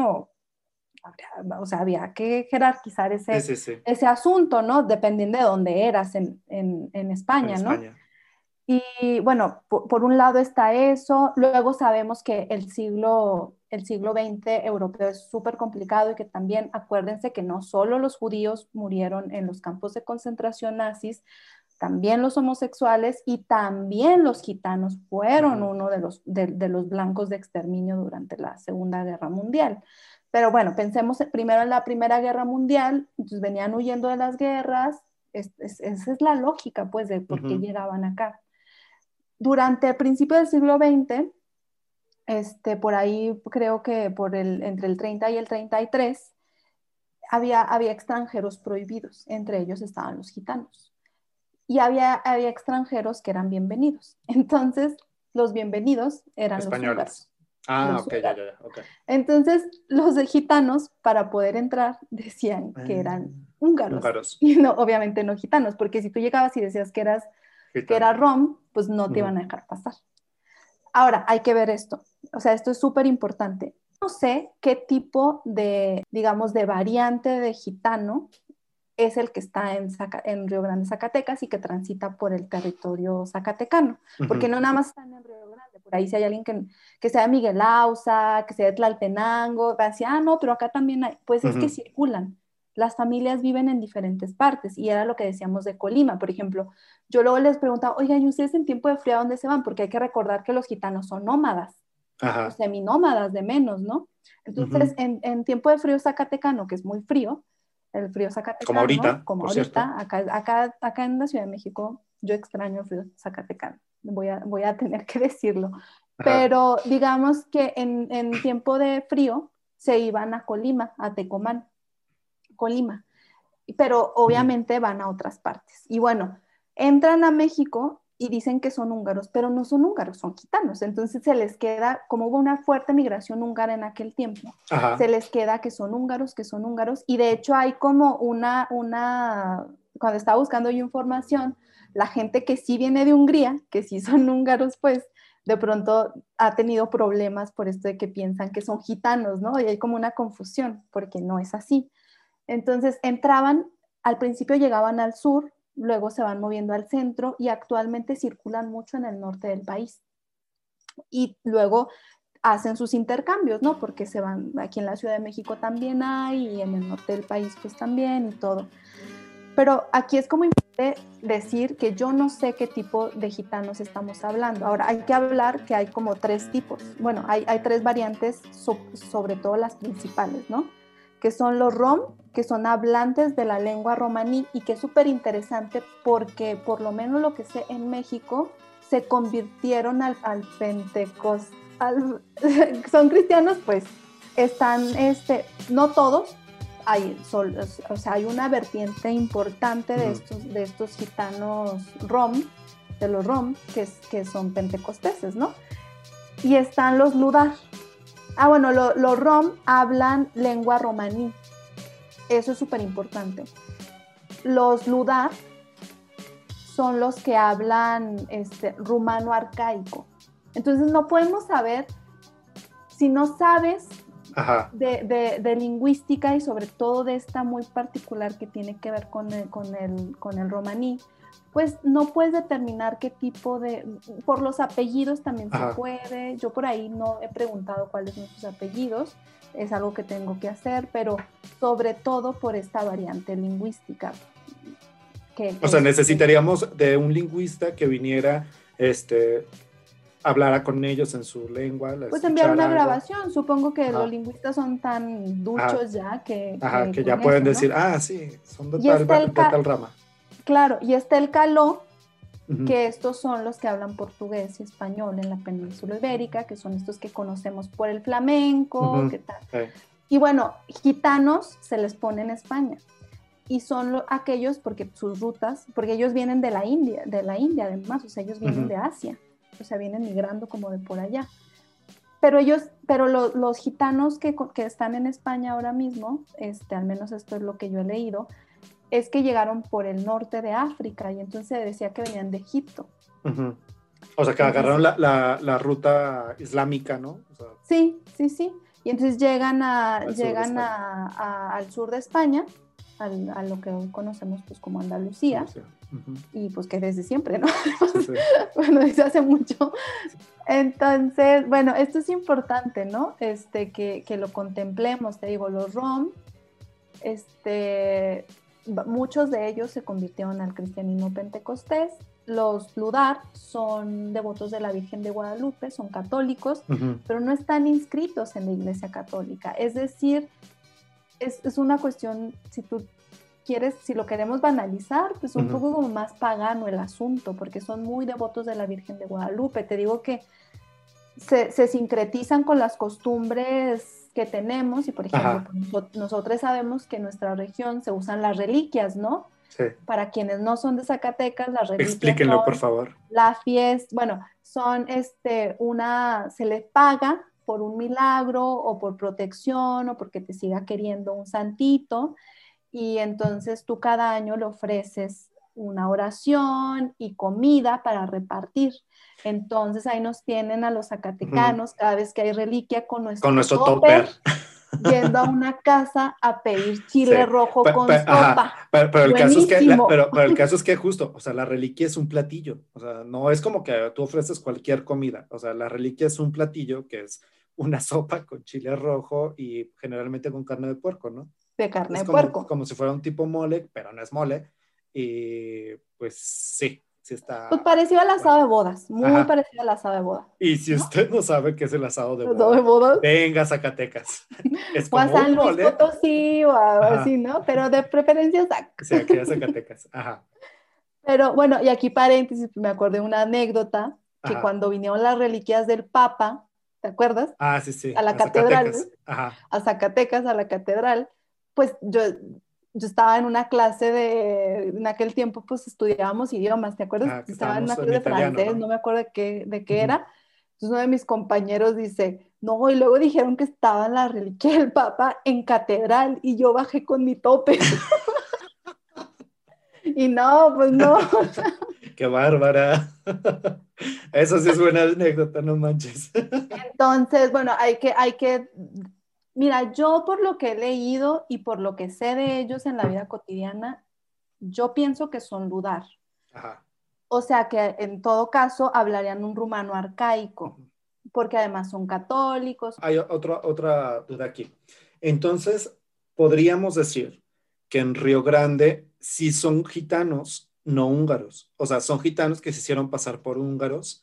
había que jerarquizar Sí, ese, sí, sí. ese asunto, ¿no? Dependiendo de dónde eras en En España, ¿no? España. Y bueno, por un lado está eso, luego sabemos que el siglo XX europeo es súper complicado y que también acuérdense que no solo los judíos murieron en los campos de concentración nazis, también los homosexuales y también los gitanos fueron Ujú. uno de los blancos de exterminio durante la Segunda Guerra Mundial. Pero bueno, pensemos primero en la Primera Guerra Mundial, entonces venían huyendo de las guerras, esa es la lógica pues de por qué Ujú. llegaban acá. Durante el principio del siglo XX, por ahí creo que entre el 30 y el 33 había extranjeros prohibidos, entre ellos estaban los gitanos. Y había extranjeros que eran bienvenidos. Entonces, los bienvenidos eran los Españoles. húngaros. Ah, Los ok, húngaros. ya, ok. Entonces, los de gitanos, para poder entrar, decían que eran húngaros. Húngaros. Y no, obviamente no gitanos, porque si tú llegabas y decías que Gitano. era rom, pues no te iban a dejar pasar. Ahora, hay que ver esto. O sea, esto es súper importante. No sé qué tipo de, digamos, de variante de gitano es el que está en Río Grande, Zacatecas, y que transita por el territorio zacatecano, porque no nada más están en Río Grande, por ahí si hay alguien que sea de Miguel Auza, que sea de Tlaltenango, va a decir, no, pero acá también hay, pues es que circulan, las familias viven en diferentes partes, y era lo que decíamos de Colima, por ejemplo, yo luego les preguntaba, oigan, ¿y ustedes en tiempo de frío a dónde se van? Porque hay que recordar que los gitanos son nómadas, o seminómadas de menos, ¿no? Entonces, en tiempo de frío zacatecano, que es muy frío, el frío Como zacatecano, ahorita, como por ahorita, cierto. acá en la Ciudad de México, yo extraño el frío zacatecano, voy a tener que decirlo. Ajá. Pero digamos que en tiempo de frío se iban a Colima, a Tecomán, Colima, pero obviamente van a otras partes. Y bueno, entran a México y dicen que son húngaros, pero no son húngaros, son gitanos. Entonces se les queda, como hubo una fuerte migración húngara en aquel tiempo, Ajá. se les queda que son húngaros, y de hecho hay como cuando estaba buscando yo información, la gente que sí viene de Hungría, que sí son húngaros, pues de pronto ha tenido problemas por esto de que piensan que son gitanos, ¿no? Y hay como una confusión, porque no es así. Entonces entraban, al principio llegaban al sur, luego se van moviendo al centro y actualmente circulan mucho en el norte del país. Y luego hacen sus intercambios, ¿no? Porque se van, aquí en la Ciudad de México también hay, y en el norte del país pues también y todo. Pero aquí es como importante decir que yo no sé qué tipo de gitanos estamos hablando. Ahora, hay que hablar que hay como tres tipos. Bueno, hay tres variantes, sobre todo las principales, ¿no? Que son los rom, que son hablantes de la lengua romaní, y que es súper interesante porque, por lo menos lo que sé, en México se convirtieron al Pentecostés. Son cristianos, pues están, no todos, o sea, hay una vertiente importante de estos gitanos rom, de los rom, que son pentecosteses, ¿no? Y están los ludar. Bueno, los rom hablan lengua romaní. Eso es súper importante. Los ludar son los que hablan rumano arcaico. Entonces no podemos saber, si no sabes de lingüística, y sobre todo de esta muy particular que tiene que ver con el romaní, pues no puedes determinar qué tipo por los apellidos también se puede. Yo por ahí no he preguntado cuáles son sus apellidos, es algo que tengo que hacer, pero sobre todo por esta variante lingüística. O sea, necesitaríamos de un lingüista que viniera, hablara con ellos en su lengua, pues enviar una algo. grabación. Supongo que los lingüistas son tan duchos ya que ya pueden decir, sí, son de tal rama. Claro, y está el caló, que estos son los que hablan portugués y español en la península ibérica, que son estos que conocemos por el flamenco, ¿qué tal? Y bueno, gitanos se les pone en España, y son aquellos porque sus rutas, porque ellos vienen de la India además, o sea, ellos vienen de Asia, o sea, vienen migrando como de por allá. Pero los gitanos que están en España ahora mismo, al menos esto es lo que yo he leído, es que llegaron por el norte de África, y entonces se decía que venían de Egipto. O sea, que agarraron la ruta islámica, ¿no? O sea, sí. Y entonces llegan al sur de España, a lo que hoy conocemos pues como Andalucía. Y pues que desde siempre, ¿no? Sí. Bueno, desde hace mucho. Entonces, bueno, esto es importante, ¿no? Que lo contemplemos. Te digo, los rom, muchos de ellos se convirtieron al cristianismo pentecostés. Los ludar son devotos de la Virgen de Guadalupe, son católicos, pero no están inscritos en la Iglesia Católica. Es decir, es una cuestión, si lo queremos banalizar, pues un poco como más pagano el asunto, porque son muy devotos de la Virgen de Guadalupe. Te digo que se sincretizan con las costumbres que tenemos y, por ejemplo, Ajá, pues, nosotros sabemos que en nuestra región se usan las reliquias, ¿no? sí. Para quienes no son de Zacatecas, las reliquias Explíquenlo, por son favor. la fiesta, bueno, son se les paga por un milagro o por protección o porque te siga queriendo un santito, y entonces tú cada año le ofreces una oración y comida para repartir. Entonces ahí nos tienen a los Ujú. zacatecanos cada vez que hay reliquia con Con nuestro nuestro topper. topper yendo a una casa a pedir Sí, chile rojo con ajá, sopa. pero el caso es que, Buenísimo. pero el caso es que justo, o sea, la reliquia es un platillo, o sea, no es como que tú ofreces cualquier comida, o sea, la reliquia es un platillo que es una sopa con chile rojo y generalmente con carne de puerco, ¿no? De carne Es de puerco. como si fuera un tipo mole, pero no es mole, y pues sí, sí Pues está, parecido al bueno, asado de bodas, muy ajá. parecido al asado de boda, Y si ¿no? usted no sabe qué es el asado de El asado de boda, bodas. venga a Zacatecas. Es O a como un San Luis mole, Potosí o así, ajá, ¿no? Pero de preferencia o sac. sea, aquí a Zacatecas, ajá, Pero bueno, y aquí paréntesis, me acordé de una anécdota que ajá. cuando vinieron las reliquias del Papa, ¿te acuerdas? Ah, sí, sí, A la a catedral, Zacatecas, ajá, a Zacatecas, a la catedral, pues yo estaba en una clase en aquel tiempo pues estudiábamos idiomas, ¿te acuerdas? ajá, que Estaba en una estábamos en clase de italiano, francés, ¿no? no me acuerdo de qué Ujú. era. Entonces uno de mis compañeros dice, no, y luego dijeron que estaba en la reliquia del Papa en catedral y yo bajé con mi tope. Y no, pues no. Qué bárbara. Eso sí es buena anécdota, no manches. Entonces, bueno, mira, yo por lo que he leído y por lo que sé de ellos en la vida cotidiana, yo pienso que son ludar. Ajá. O sea que en todo caso hablarían un rumano arcaico, Ujú. porque además son católicos. Hay otra duda aquí. Entonces, podríamos decir que en Río Grande sí son gitanos, no húngaros. O sea, son gitanos que se hicieron pasar por húngaros,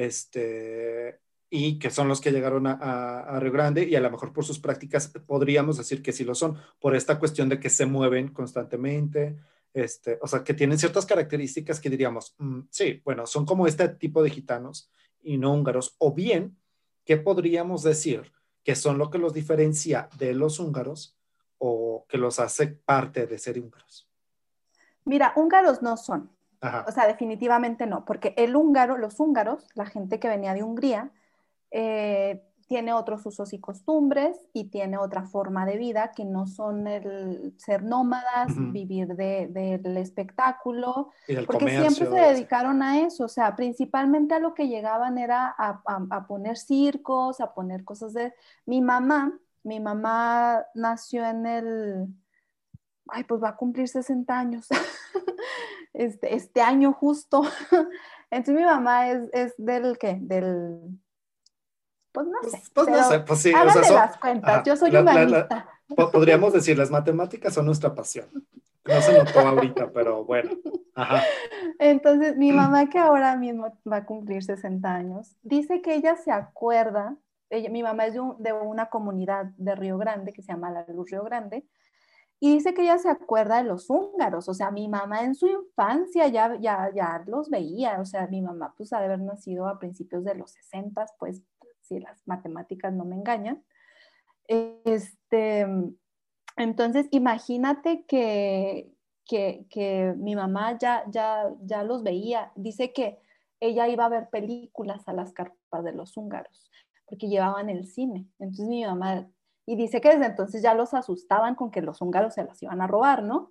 y que son los que llegaron a Río Grande y a lo mejor por sus prácticas podríamos decir que sí lo son, por esta cuestión de que se mueven constantemente, o sea, que tienen ciertas características que diríamos, sí, bueno, son como este tipo de gitanos y no húngaros, o bien ¿qué podríamos decir que son lo que los diferencia de los húngaros o que los hace parte de ser húngaros? Mira, húngaros no son, o Ajá, sea, definitivamente no, porque los húngaros, la gente que venía de Hungría, tiene otros usos y costumbres y tiene otra forma de vida que no son el ser nómadas, ujú. vivir del espectáculo, Y del porque siempre se comercio y así. dedicaron a eso, o sea, principalmente a lo que llegaban era a poner circos, a poner cosas de... Mi mamá nació ay, pues va a cumplir 60 años, este año justo. Entonces mi mamá es del, ¿qué? Pues no sé, Pues no sé, pero pues sí, o sea, háganle las cuentas, ajá, yo soy humanista. podríamos decir, las matemáticas son nuestra pasión. No se notó ahorita, pero bueno, ajá, Entonces, mi mamá, que ahora mismo va a cumplir 60 años, dice que ella se acuerda, mi mamá es de una comunidad de Río Grande que se llama La Luz Río Grande, y dice que ella se acuerda de los húngaros, o sea, mi mamá en su infancia ya los veía, o sea, mi mamá pues ha de haber nacido a principios de los 60, pues si las matemáticas no me engañan. Este, entonces, imagínate que mi mamá ya los veía. Dice que ella iba a ver películas a las carpas de los húngaros, porque llevaban el cine. Entonces mi mamá, y dice que desde entonces ya los asustaban con que los húngaros se las iban a robar, ¿no?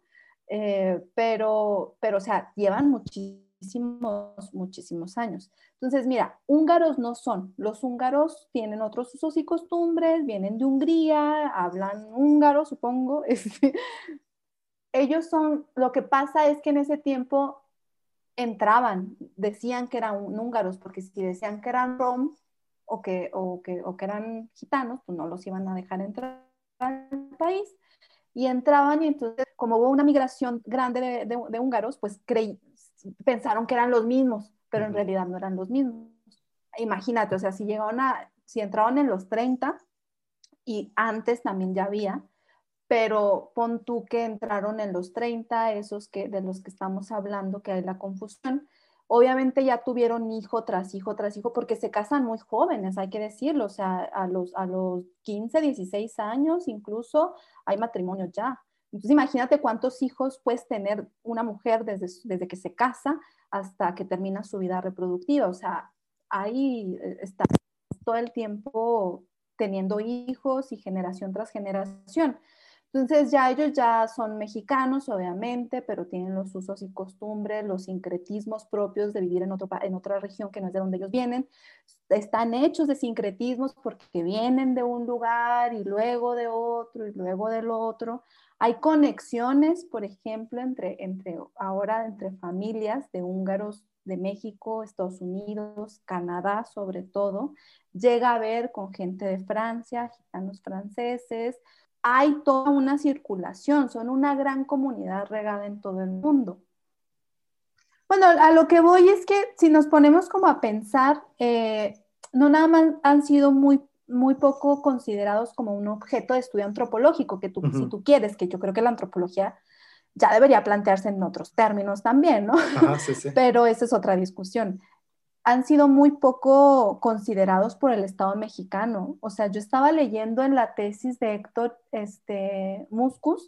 O sea, llevan muchísimos años. Entonces, mira, húngaros no son. Los húngaros tienen otros usos y costumbres, vienen de Hungría, hablan húngaro, supongo. Ellos son, lo que pasa es que en ese tiempo entraban, decían que eran húngaros, porque si decían que eran rom o que eran gitanos, pues no los iban a dejar entrar al país. Y entraban y entonces, como hubo una migración grande de húngaros, pues pensaron que eran los mismos, pero en ujú. realidad no eran los mismos. Imagínate, o sea, si entraban en los 30 y antes también ya había, pero pon tú que entraron en los 30, esos de los que estamos hablando, que hay la confusión, Obviamente ya tuvieron hijo tras hijo tras hijo, porque se casan muy jóvenes, hay que decirlo, o sea, a los 15, 16 años incluso hay matrimonios ya. Entonces imagínate cuántos hijos puedes tener una mujer desde que se casa hasta que termina su vida reproductiva. O sea, ahí está todo el tiempo teniendo hijos y generación tras generación. Entonces ya ellos ya son mexicanos, obviamente, pero tienen los usos y costumbres, los sincretismos propios de vivir en otra región que no es de donde ellos vienen. Están hechos de sincretismos porque vienen de un lugar y luego de otro y luego del otro. Hay conexiones, por ejemplo, entre familias de húngaros de México, Estados Unidos, Canadá sobre todo. Llega a haber con gente de Francia, gitanos franceses. Hay toda una circulación, son una gran comunidad regada en todo el mundo. Bueno, a lo que voy es que si nos ponemos como a pensar, no nada más han sido muy, muy poco considerados como un objeto de estudio antropológico, que si tú quieres, que yo creo que la antropología ya debería plantearse en otros términos también, ¿no? Ajá, sí, sí. Pero esa es otra discusión. Han sido muy poco considerados por el Estado mexicano. O sea, yo estaba leyendo en la tesis de Héctor Muscus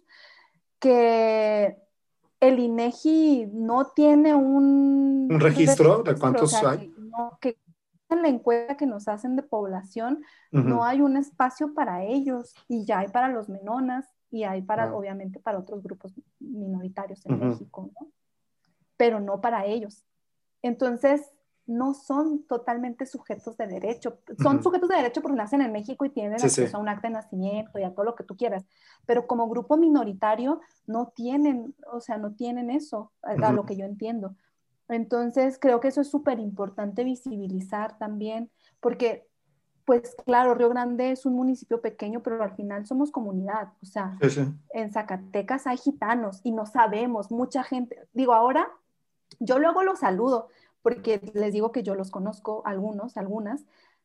que el INEGI no tiene ¿Un registro de o cuántos sea, hay? que en la encuesta que nos hacen de población no hay un espacio para ellos, y ya hay para los menonas y hay para, obviamente, para otros grupos minoritarios en México, ¿no? Pero no para ellos. Entonces, no son totalmente sujetos de derecho. Son sujetos de derecho porque nacen en México y tienen acceso a un acta de nacimiento y a todo lo que tú quieras. Pero como grupo minoritario no tienen, o sea, no tienen eso, a lo que yo entiendo. Entonces, creo que eso es súper importante visibilizar también, porque, pues claro, Río Grande es un municipio pequeño, pero al final somos comunidad. O sea, en Zacatecas hay gitanos y no sabemos, mucha gente, digo, ahora yo luego los saludo, porque les digo que yo los conozco, algunas.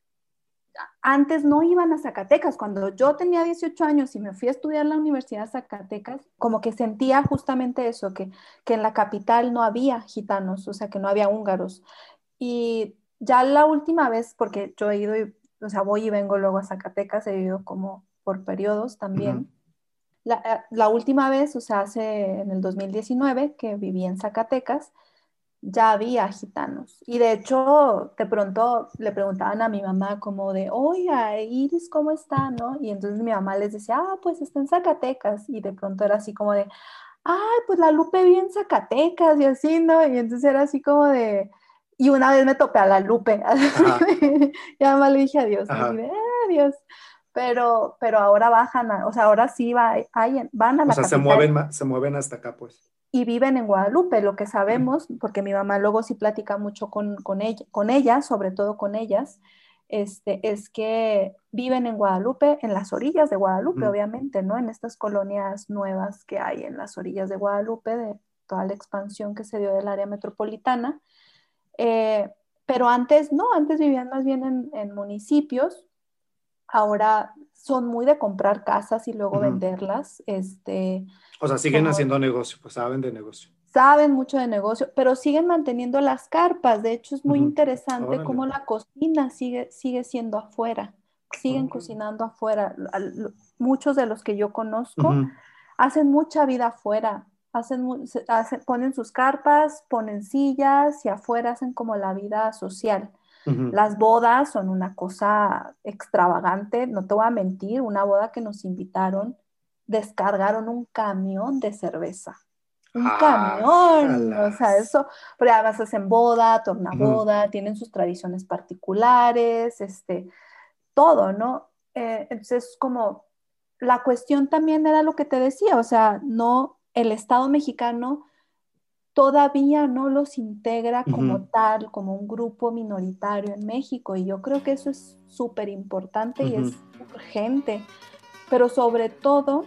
Antes no iban a Zacatecas. Cuando yo tenía 18 años y me fui a estudiar a la Universidad de Zacatecas, como que sentía justamente eso, que en la capital no había gitanos, o sea, que no había húngaros. Y ya la última vez, porque yo he ido, o sea, voy y vengo luego a Zacatecas, he ido como por periodos también. La última vez, o sea, en el 2019, que viví en Zacatecas, ya había gitanos. Y de hecho, de pronto le preguntaban a mi mamá como de, oiga, Iris, ¿cómo está? ¿No? Y entonces mi mamá les decía, pues está en Zacatecas. Y de pronto era así como de, pues la Lupe vive en Zacatecas y así, ¿no? Y entonces era así como de, y una vez me topé a la Lupe. Y además le dije adiós, ¿no? Así de, adiós. Pero ahora bajan, o sea, ahora sí van a la capital. Se mueven hasta acá, pues. Y viven en Guadalupe, lo que sabemos, porque mi mamá luego sí platica mucho con ella, sobre todo con ellas, es que viven en Guadalupe, en las orillas de Guadalupe, obviamente, ¿no? En estas colonias nuevas que hay en las orillas de Guadalupe, de toda la expansión que se dio del área metropolitana. Pero antes no, antes vivían más bien en municipios. Ahora son muy de comprar casas y luego venderlas. O sea, siguen haciendo negocio, pues saben de negocio. Saben mucho de negocio, pero siguen manteniendo las carpas. De hecho, es muy interesante cómo la cocina sigue siendo afuera. Siguen cocinando afuera. Muchos de los que yo conozco hacen mucha vida afuera. Ponen sus carpas, ponen sillas y afuera hacen como la vida social. Las bodas son una cosa extravagante, no te voy a mentir, una boda que nos invitaron, descargaron un camión de cerveza. Un camión, o sea, eso, pero además hacen boda, tornaboda, tienen sus tradiciones particulares, todo, ¿no? Entonces, como la cuestión también era lo que te decía, o sea, no, el Estado mexicano todavía no los integra como tal, como un grupo minoritario en México, y yo creo que eso es súper importante y es urgente, pero sobre todo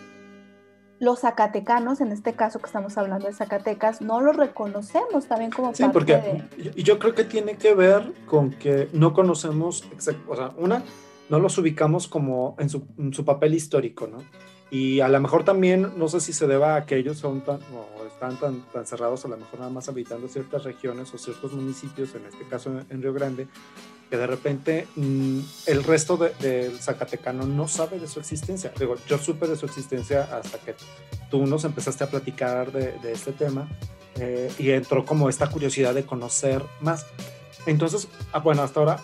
los zacatecanos, en este caso que estamos hablando de Zacatecas, no los reconocemos también como parte porque yo creo que tiene que ver con que no conocemos, o sea, no los ubicamos como en su papel histórico, ¿no? Y a lo mejor también, no sé si se deba a que ellos son o están tan cerrados, a lo mejor nada más habitando ciertas regiones o ciertos municipios, en este caso en Río Grande, que de repente el resto del zacatecano no sabe de su existencia. Digo, yo supe de su existencia hasta que tú nos empezaste a platicar de este tema, y entró como esta curiosidad de conocer más. Entonces, bueno, hasta ahora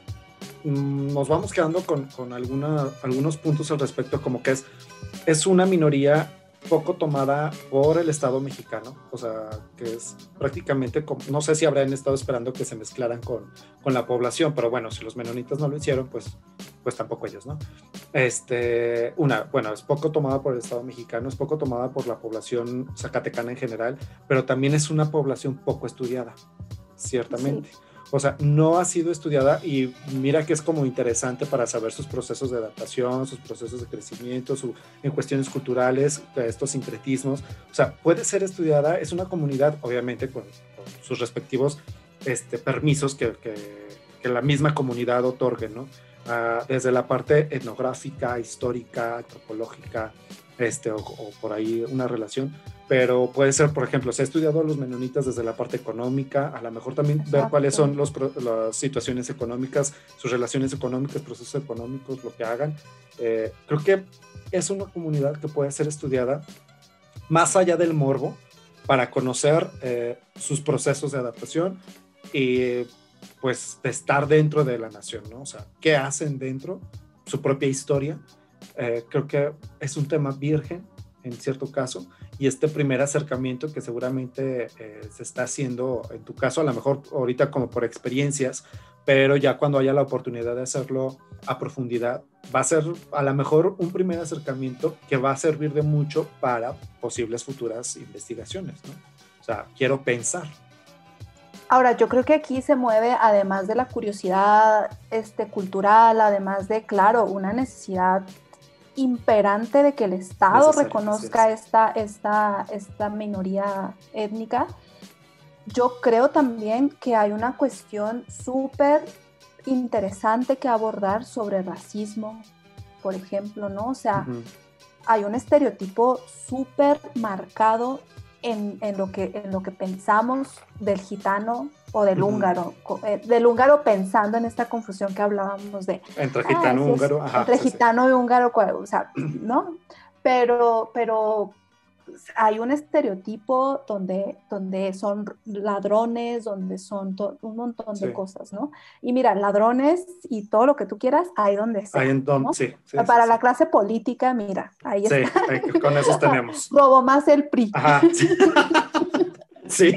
nos vamos quedando con algunos puntos al respecto, como que es una minoría poco tomada por el Estado mexicano, o sea, que es prácticamente, no sé si habrán estado esperando que se mezclaran con la población, pero bueno, si los menonitas no lo hicieron, pues tampoco ellos, ¿no? Bueno, es poco tomada por el Estado mexicano, es poco tomada por la población zacatecana en general, pero también es una población poco estudiada, ciertamente. Sí. O sea, no ha sido estudiada y mira que es como interesante para saber sus procesos de adaptación, sus procesos de crecimiento, en cuestiones culturales, estos sincretismos. O sea, puede ser estudiada, es una comunidad, obviamente, con sus respectivos permisos que la misma comunidad otorgue, ¿no? Desde la parte etnográfica, histórica, antropológica, o por ahí una relación, pero puede ser, por ejemplo, se ha estudiado a los menonitas desde la parte económica, a lo mejor también Exacto. ver cuáles son las situaciones económicas, sus relaciones económicas, procesos económicos, lo que hagan. Creo que es una comunidad que puede ser estudiada más allá del morbo para conocer sus procesos de adaptación y pues de estar dentro de la nación, ¿no? O sea, qué hacen dentro, su propia historia. Creo que es un tema virgen en cierto caso, y este primer acercamiento que seguramente se está haciendo, en tu caso a lo mejor ahorita como por experiencias, pero ya cuando haya la oportunidad de hacerlo a profundidad, va a ser a lo mejor un primer acercamiento que va a servir de mucho para posibles futuras investigaciones, ¿no? O sea, quiero pensar. Ahora, yo creo que aquí se mueve, además de la curiosidad cultural, además de, claro, una necesidad imperante de que el Estado reconozca esta minoría étnica. Yo creo también que hay una cuestión súper interesante que abordar sobre racismo, por ejemplo, ¿no? O sea, hay un estereotipo súper marcado en lo que pensamos del gitano o del húngaro, del húngaro pensando en esta confusión que hablábamos de... Entre gitano y húngaro. Ajá, entre gitano y húngaro, o sea, ¿no? Pero hay un estereotipo donde son ladrones, donde son un montón de cosas, ¿no? Y mira, ladrones y todo lo que tú quieras, hay donde sea. ¿no? Sí, Para la clase política, mira, ahí está. Sí, con esos tenemos. Robó más el PRI. Ajá. Sí.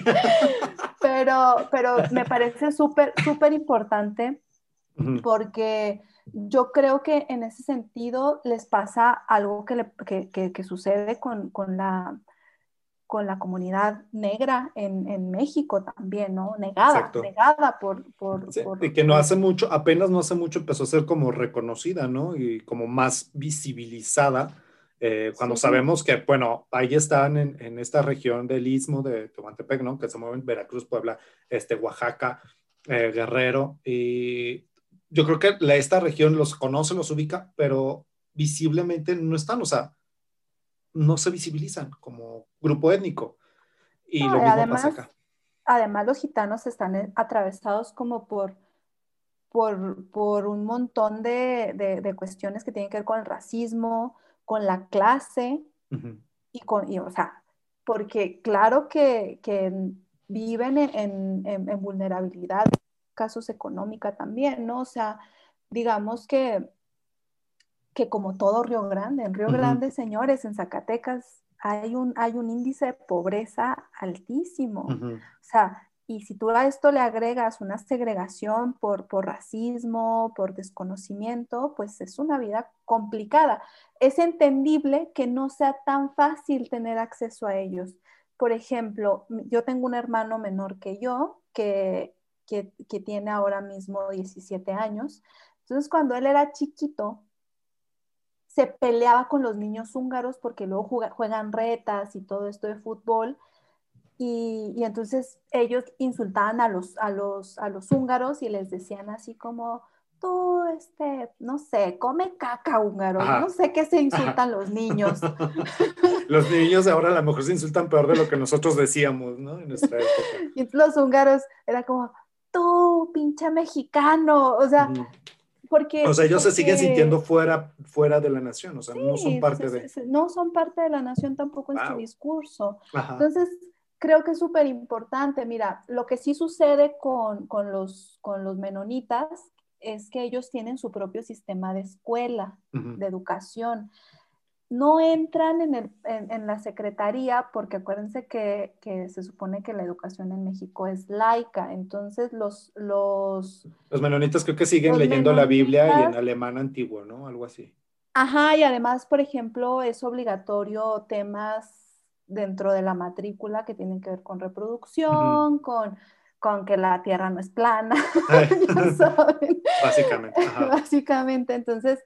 Pero me parece súper importante porque yo creo que en ese sentido les pasa algo que sucede con la comunidad negra en México también, ¿no? Negada por sí, y que apenas no hace mucho empezó a ser como reconocida, ¿no? Y como más visibilizada, cuando sabemos que, bueno, ahí están en esta región del Istmo de Tehuantepec, ¿no? Que se mueven Veracruz, Puebla, Oaxaca, Guerrero, y yo creo que esta región los conoce, los ubica, pero visiblemente no están, o sea, no se visibilizan como grupo étnico. Y lo mismo además, pasa acá. Además, los gitanos están atravesados como por un montón de cuestiones que tienen que ver con el racismo, con la clase, o sea, porque claro que viven en vulnerabilidad, casos económica también, ¿no? O sea, digamos que como todo Río Grande, en Río Grande, señores, en Zacatecas hay un índice de pobreza altísimo. O sea, y si tú a esto le agregas una segregación por racismo, por desconocimiento, pues es una vida complicada. Es entendible que no sea tan fácil tener acceso a ellos. Por ejemplo, yo tengo un hermano menor que yo, que tiene ahora mismo 17 años. Entonces, cuando él era chiquito, se peleaba con los niños húngaros porque luego juegan retas y todo esto de fútbol. Y entonces ellos insultaban a los húngaros y les decían así como, tú, no sé, come caca húngaro. Yo no Ajá, sé qué se ajá. insultan los niños. Los niños ahora a lo mejor se insultan peor de lo que nosotros decíamos, ¿no? En nuestra época. Y los húngaros era como, tú, pinche mexicano. O sea, Ujú. O porque, sea, ellos se siguen sintiendo porque fuera de la nación, o sea, no son sí, parte de. no son parte de la nación tampoco en su Wow. discurso. Ajá. Entonces, creo que es súper importante. Mira, lo que sí sucede con los menonitas es que ellos tienen su propio sistema de escuela, Ujú. de educación. No entran en la secretaría porque acuérdense que se supone que la educación en México es laica. Entonces, Los menonitas creo que siguen los leyendo la Biblia y en menonitas. alemán antiguo, ¿no? Algo así. Ajá, y además, por ejemplo, es obligatorio temas dentro de la matrícula que tienen que ver con Ujú. reproducción, con que la tierra no es plana, ya saben, Básicamente, ajá. básicamente. Entonces,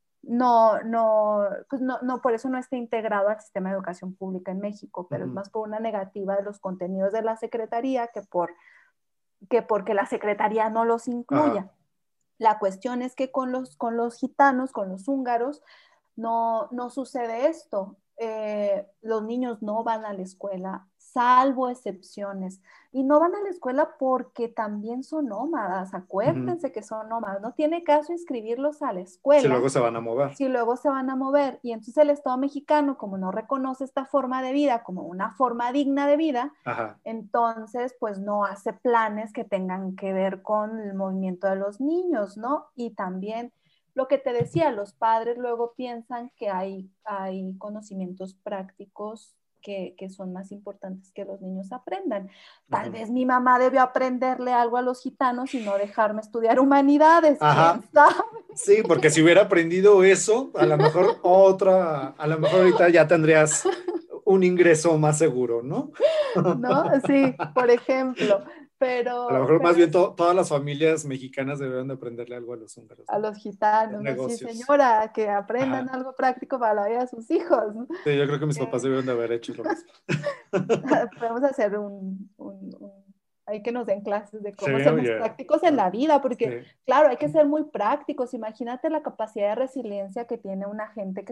pues no, por eso no está integrado al sistema de educación pública en México, pero es Ujú. más por una negativa de los contenidos de la secretaría que porque la secretaría no los Ajá. incluya. La cuestión es que con los gitanos, con los húngaros, no sucede esto. Los niños no van a la escuela, salvo excepciones. Y no van a la escuela porque también son nómadas. Ujú. Acuérdense que son nómadas. No tiene caso inscribirlos a la Si escuela luego se van a mover. si luego se van a mover. Y entonces el Estado mexicano, como no reconoce esta forma de vida como una forma digna de vida, Ajá. entonces pues no hace planes que tengan que ver con el movimiento de los niños, ¿no? Y también lo que te decía, los padres luego piensan que hay conocimientos prácticos que son más importantes que los niños aprendan. Tal Ujú. vez mi mamá debió aprenderle algo a los gitanos y no dejarme estudiar humanidades, quién Ajá. sabe. Sí, porque si hubiera aprendido eso, a lo mejor ahorita ya tendrías un ingreso más seguro, ¿no? ¿No? Sí, por ejemplo, A lo pero, mejor más pero bien es todas las familias mexicanas deberían de aprenderle algo a los húngaros, a ¿no? los En gitanos, ¿no? Sí, negocios. señora, que aprendan Ajá. algo práctico para la vida de sus hijos, ¿no? Sí, yo creo que mis papás Eh, debieron de haber hecho lo mismo. podemos hacer hay que nos den clases de Sí, cómo ser más oye. prácticos en Ah, la vida, sí. porque, claro, hay que ser muy prácticos. Imagínate la capacidad de resiliencia que tiene una gente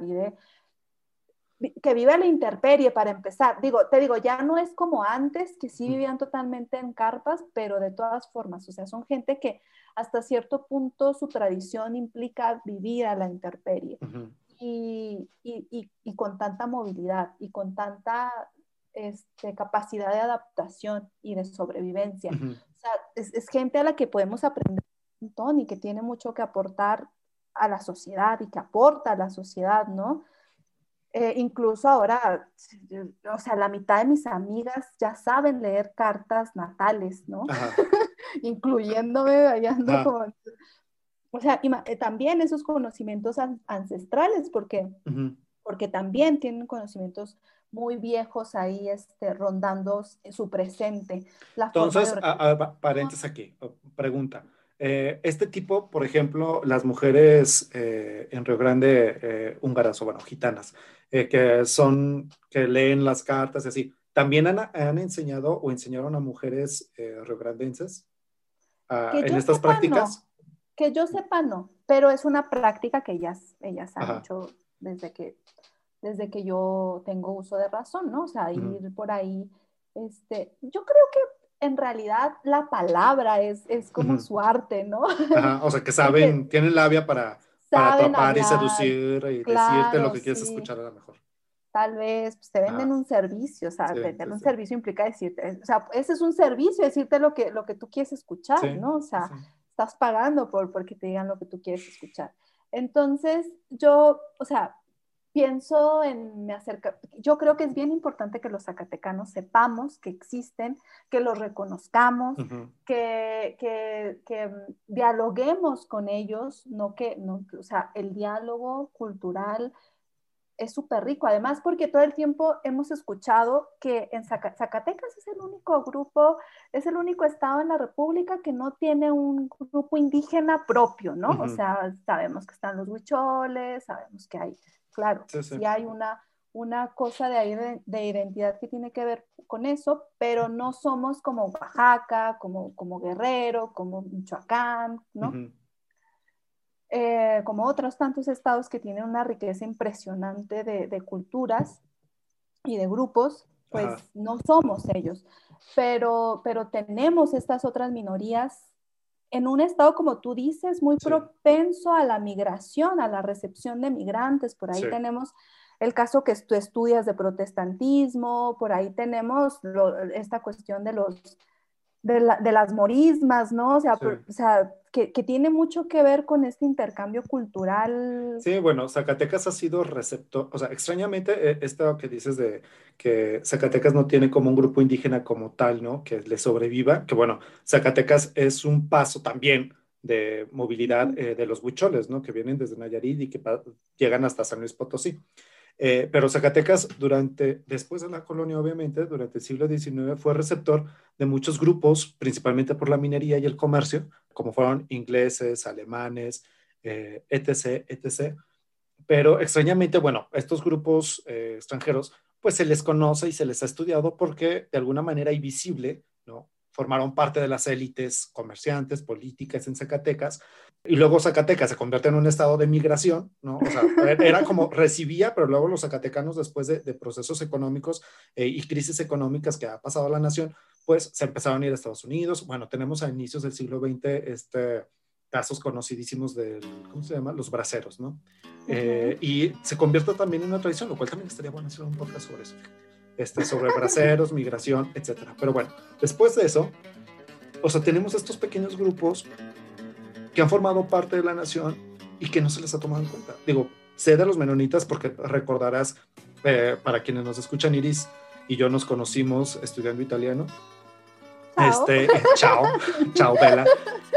que vive a la intemperie para empezar. Te digo, ya no es como antes, que sí vivían totalmente en carpas, pero de todas formas, o sea, son gente que hasta cierto punto su tradición implica vivir a la intemperie Ujú. y con tanta movilidad y con tanta capacidad de adaptación y de sobrevivencia. Ujú. O sea, es gente a la que podemos aprender un montón y que tiene mucho que aportar a la sociedad y que aporta a la sociedad, ¿no? Incluso ahora, o sea, la mitad de mis amigas ya saben leer cartas natales, ¿no? Ajá. Incluyéndome, hallando Ajá. como, o sea, también esos conocimientos ancestrales, Ujú. porque también tienen conocimientos muy viejos ahí, rondando su presente, la forma de Entonces, organización. paréntesis aquí, pregunta. Este tipo, por ejemplo, las mujeres en Río Grande, húngaras o bueno, gitanas, que leen las cartas y así, ¿también han enseñado o enseñaron a mujeres riograndenses Que en yo estas sepa, no, prácticas? que yo sepa, no, pero es una práctica que ellas han Ajá. hecho desde que yo tengo uso de razón, ¿no? O sea, Ujú. ir por ahí, yo creo que en realidad la palabra es como Ujú. su arte, ¿no? Ajá. O sea, que Porque saben, tienen labia para saben atrapar y hablar, seducir y decirte lo claro, que quieres sí, escuchar a lo mejor. tal vez pues, te venden Ajá. un servicio, o sea, Sí, vender sí, un sí. servicio implica decirte, o sea, ese es un servicio, decirte lo que tú quieres escuchar, Sí, ¿no? O sí, sea, sí. estás pagando porque te digan lo que tú quieres escuchar. Entonces, yo, o sea, pienso en me acerca, yo creo que es bien importante que los zacatecanos sepamos que existen, que los reconozcamos, Ujú. que dialoguemos con ellos, no, o sea, el diálogo cultural es súper rico, además porque todo el tiempo hemos escuchado que en Zacatecas es el único grupo, es el único estado en la República que no tiene un grupo indígena propio, ¿no? O Ujú. sea, sabemos que están los huicholes, sabemos que hay, claro, Sí, sí. sí hay una cosa de ahí de identidad que tiene que ver con eso, pero no somos como Oaxaca, como Guerrero, como Michoacán, ¿no? Ujú. como otros tantos estados que tienen una riqueza impresionante de culturas y de grupos, pues Ajá. no somos ellos, pero tenemos estas otras minorías en un estado, como tú dices, muy Sí, propenso a la migración, a la recepción de migrantes. Por ahí sí, tenemos el caso que tú estudias de protestantismo, por ahí tenemos esta cuestión de las morismas, ¿no? sí. O sea que tiene mucho que ver con este intercambio cultural. Sí, bueno, Zacatecas ha sido receptor, o sea, extrañamente, esto que dices de que Zacatecas no tiene como un grupo indígena como tal, ¿no? Que le sobreviva, que bueno, Zacatecas es un paso también de movilidad de los huicholes, ¿no? Que vienen desde Nayarit y que llegan hasta San Luis Potosí. Pero Zacatecas, después de la colonia, obviamente, durante el siglo XIX, fue receptor de muchos grupos, principalmente por la minería y el comercio, como fueron ingleses, alemanes, etc., etc. Pero extrañamente, bueno, estos grupos extranjeros, pues se les conoce y se les ha estudiado porque de alguna manera invisible, ¿no? Formaron parte de las élites comerciantes, políticas en Zacatecas, y luego Zacatecas se convierte en un estado de migración, ¿no? O sea, era como recibía, pero luego los zacatecanos, después de procesos económicos y crisis económicas que ha pasado la nación, pues se empezaron a ir a Estados Unidos. Bueno, tenemos a inicios del siglo XX casos conocidísimos del, ¿cómo se llama? Los braceros, ¿no? Y se convierte también en una tradición, lo cual también estaría bueno hacer un podcast sobre eso, sobre braceros, migración, etcétera. Pero bueno, después de eso, o sea, tenemos estos pequeños grupos que han formado parte de la nación y que no se les ha tomado en cuenta. Digo, sé de los menonitas porque recordarás, para quienes nos escuchan, Iris y yo nos conocimos estudiando italiano. Chao. Chao, chao Bella.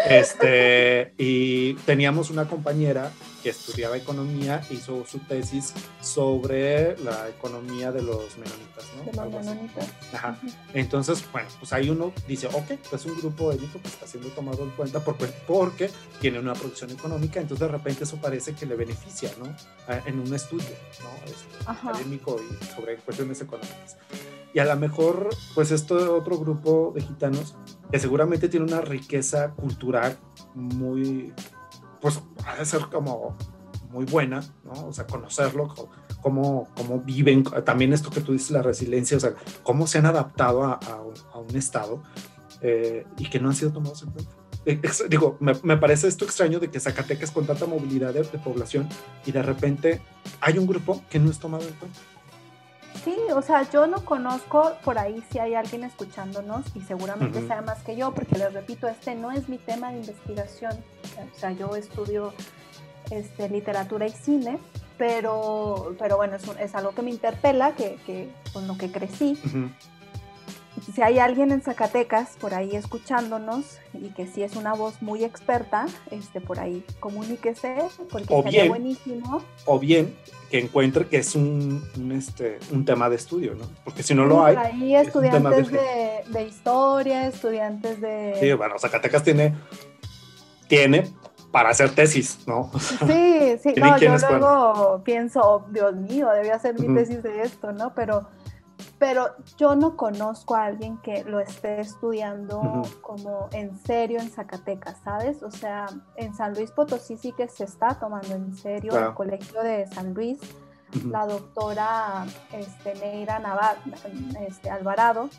Y teníamos una compañera que estudiaba economía, hizo su tesis sobre la economía de los menonitas, ¿no? De los Algo así. menonitas. Ajá. Entonces, bueno, pues ahí uno dice, ok, es un grupo étnico que está siendo tomado en cuenta porque tiene una producción económica, entonces de repente eso parece que le beneficia, ¿no? En un estudio, ¿no? Académico y sobre cuestiones económicas. Y a lo mejor, pues este otro grupo de gitanos que seguramente tiene una riqueza cultural muy, pues ha de ser como muy buena, ¿no? O sea, conocerlo, cómo viven, también esto que tú dices, la resiliencia, o sea, cómo se han adaptado a un estado y que no han sido tomados en cuenta. Digo, me parece esto extraño de que Zacatecas con tanta movilidad de población y de repente hay un grupo que no es tomado en cuenta. Sí, o sea, yo no conozco, por ahí si hay alguien escuchándonos y seguramente sabe más que yo, porque les repito, este no es mi tema de investigación. O sea, yo estudio literatura y cine, pero bueno, es algo que me interpela, con lo que crecí. Si hay alguien en Zacatecas por ahí escuchándonos y que sí es una voz muy experta, por ahí comuníquese, porque sería buenísimo. O bien que encuentre que es un tema de estudio, ¿no? Porque si no Sí, lo hay, por ahí es un tema estudiantes de historia, estudiantes de... Sí, bueno, Zacatecas tiene para hacer tesis, ¿no? O sea, Sí, tienen no, yo quienes puedan. luego pienso, oh, Dios mío, debía hacer mi tesis de esto, ¿no? Pero yo no conozco a alguien que lo esté estudiando como en serio en Zacatecas, ¿sabes? O sea, en San Luis Potosí sí que se está tomando en serio, el Colegio de San Luis, la doctora Neira Alvarado,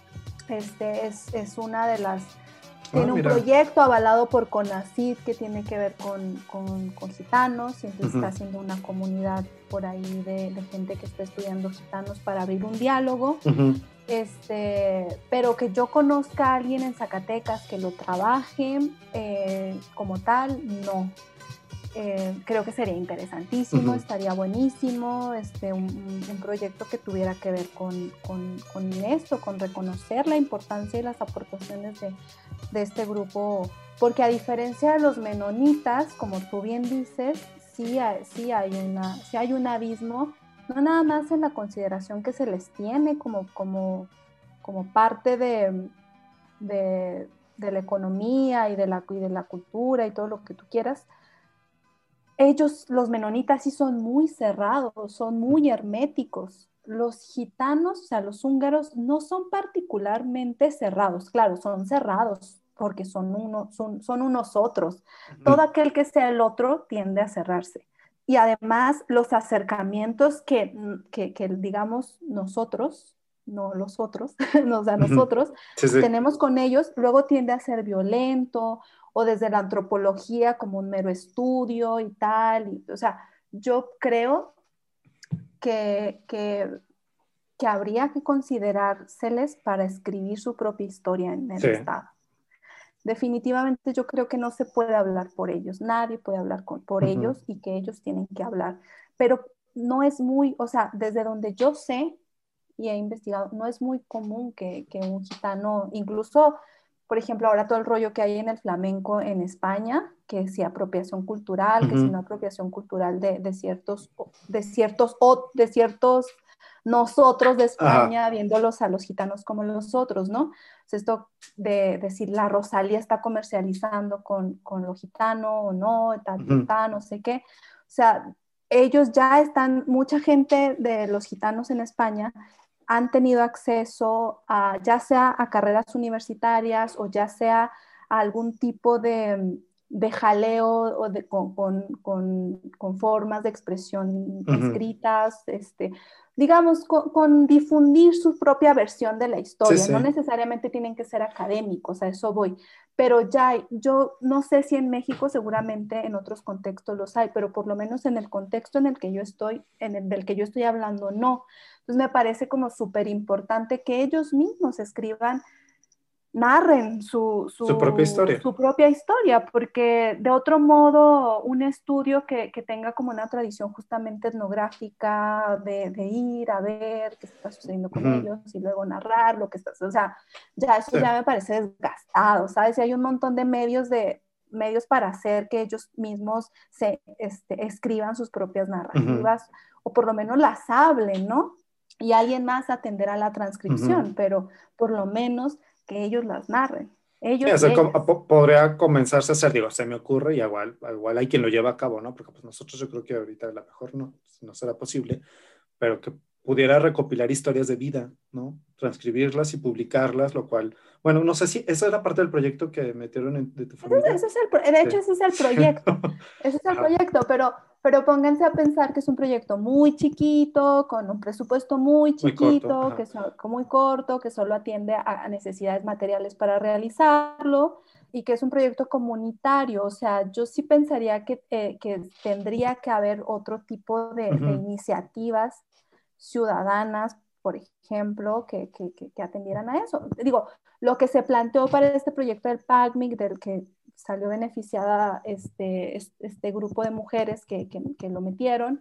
es una de las... Tiene un proyecto avalado por CONACYT que tiene que ver con gitanos, y entonces está haciendo una comunidad por ahí de gente que está estudiando gitanos para abrir un diálogo. Pero que yo conozca a alguien en Zacatecas que lo trabaje como tal, no. Creo que sería interesantísimo, estaría buenísimo, un proyecto que tuviera que ver con esto, con reconocer la importancia y las aportaciones de este grupo, porque a diferencia de los menonitas, como tú bien dices, sí hay un abismo, no nada más en la consideración que se les tiene como parte de la economía y de la cultura y todo lo que tú quieras. Ellos, los menonitas, sí son muy cerrados, son muy herméticos. Los gitanos, o sea, los húngaros, no son particularmente cerrados. Claro, son cerrados porque son unos otros. Todo aquel que sea el otro tiende a cerrarse. Y además los acercamientos que digamos nosotros, no los otros, o sea, nosotros Sí, sí. tenemos con ellos, luego tiende a ser violento o desde la antropología como un mero estudio y tal. O sea, yo creo que habría que considerárseles para escribir su propia historia en el Sí. Estado. Definitivamente yo creo que no se puede hablar por ellos, nadie puede hablar por ellos y que ellos tienen que hablar. Pero no es muy, o sea, desde donde yo sé y he investigado, no es muy común que un gitano, incluso, por ejemplo, ahora todo el rollo que hay en el flamenco en España, que si apropiación cultural, que si no apropiación cultural de ciertos nosotros de España, viéndolos a los gitanos como los otros, ¿no? Esto de decir la Rosalía está comercializando con lo gitano o no, tal, no sé qué. O sea, ellos ya están, mucha gente de los gitanos en España han tenido acceso a, ya sea a carreras universitarias o ya sea a algún tipo de jaleo o con formas de expresión escritas, digamos, con difundir su propia versión de la historia. Sí, sí. No necesariamente tienen que ser académicos, a eso voy. Pero ya, yo no sé si en México, seguramente en otros contextos los hay, pero por lo menos en el contexto en el que yo estoy, del que yo estoy hablando, no. Entonces me parece como súper importante que ellos mismos escriban, narren Su propia historia. su propia historia, porque de otro modo un estudio que tenga como una tradición justamente etnográfica de ir a ver qué está sucediendo con ellos y luego narrar lo que está, o sea, ya eso ya me parece desgastado, ¿sabes? Y hay un montón de medios para hacer que ellos mismos escriban sus propias narrativas o por lo menos las hablen, ¿no? Y alguien más atenderá la transcripción, pero por lo menos que ellos las narren, Sí, o ellos y sea, ellas. podría comenzarse a hacer, digo, se me ocurre y igual hay quien lo lleva a cabo, ¿no? Porque pues nosotros yo creo que ahorita a lo mejor no será posible, pero que pudiera recopilar historias de vida, ¿no? Transcribirlas y publicarlas, lo cual, bueno, no sé si esa era parte del proyecto que metieron de tu familia. De hecho, ese es el proyecto, ese es el proyecto, pero pónganse a pensar que es un proyecto muy chiquito, con un presupuesto muy Muy corto. chiquito, muy corto, que solo atiende a necesidades materiales para realizarlo y que es un proyecto comunitario. O sea, yo sí pensaría que tendría que haber otro tipo de iniciativas ciudadanas, por ejemplo, que atendieran a eso. Digo, lo que se planteó para este proyecto del PACMIC, del que salió beneficiada este grupo de mujeres que lo metieron,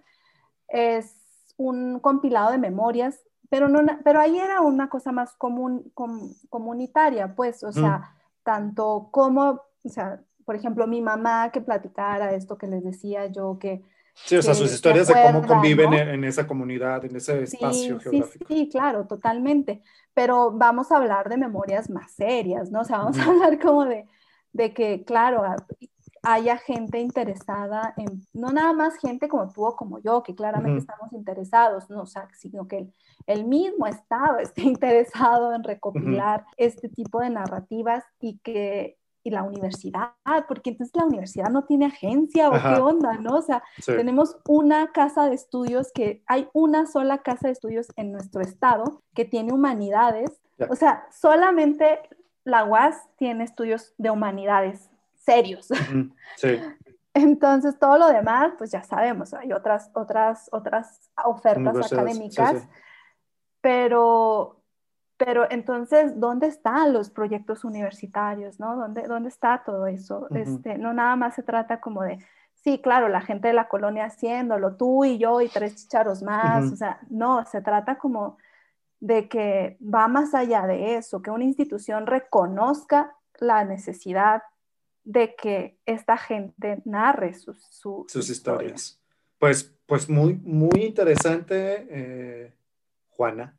es un compilado de memorias, pero ahí era una cosa más comunitaria, pues, o sea, tanto como, o sea, por ejemplo, mi mamá que platicara esto que les decía yo, Sí, o sea, sus que se historias de cómo acuerda, conviven ¿no? en esa comunidad, en ese espacio Sí, geográfico. sí, claro, totalmente. Pero vamos a hablar de memorias más serias, ¿no? O sea, vamos a hablar como de que, claro, haya gente interesada en, no nada más gente como tú o como yo, que claramente estamos interesados, ¿no? O sea, sino que el mismo Estado esté interesado en recopilar este tipo de narrativas y la universidad, porque entonces la universidad no tiene agencia o qué onda, ¿no? O sea, tenemos una casa de estudios hay una sola casa de estudios en nuestro estado que tiene humanidades, o sea, solamente la UAS tiene estudios de humanidades serios. Sí. Entonces, todo lo demás, pues ya sabemos, hay otras ofertas académicas, Sí. pero entonces, ¿dónde están los proyectos universitarios, no? ¿Dónde está todo eso? No nada más se trata como de, sí, claro, la gente de la colonia haciéndolo, tú y yo y tres chícharos más, o sea, no, se trata como de que va más allá de eso, que una institución reconozca la necesidad de que esta gente narre sus Sus historias. historias. Pues muy, muy interesante, Juana.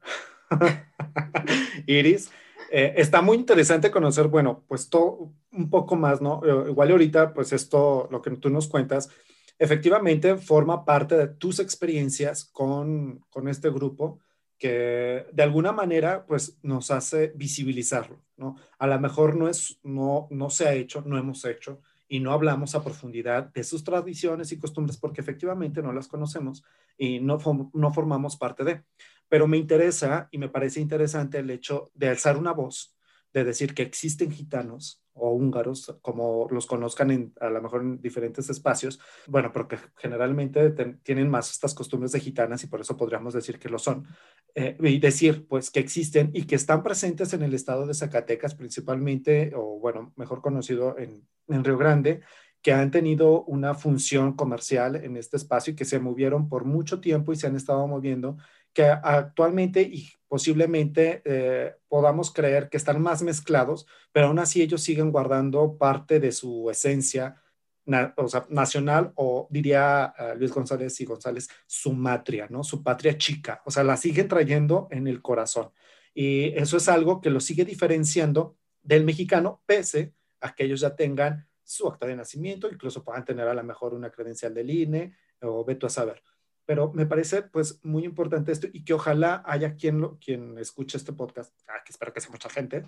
Iris. Está muy interesante conocer, bueno, pues todo un poco más, ¿no? Igual ahorita, pues esto, lo que tú nos cuentas, efectivamente forma parte de tus experiencias con este grupo que de alguna manera pues nos hace visibilizarlo, ¿no? A lo mejor no se ha hecho, no hemos hecho y no hablamos a profundidad de sus tradiciones y costumbres porque efectivamente no las conocemos y no formamos parte de. Pero me interesa y me parece interesante el hecho de alzar una voz, de decir que existen gitanos o húngaros, como los conozcan a lo mejor en diferentes espacios, bueno, porque generalmente tienen más estas costumbres de gitanas y por eso podríamos decir que lo son, y decir pues que existen y que están presentes en el estado de Zacatecas principalmente, o bueno, mejor conocido en Río Grande, que han tenido una función comercial en este espacio y que se movieron por mucho tiempo y se han estado moviendo, que actualmente y posiblemente podamos creer que están más mezclados, pero aún así ellos siguen guardando parte de su esencia o sea, nacional, o diría Luis González y González, su matria, ¿no? Su patria chica, o sea, la siguen trayendo en el corazón. Y eso es algo que lo sigue diferenciando del mexicano, pese a que ellos ya tengan su acta de nacimiento, incluso puedan tener a lo mejor una credencial del INE, o veto a saber. Pero me parece pues muy importante esto y que ojalá haya quien escuche este podcast, que espero que sea mucha gente,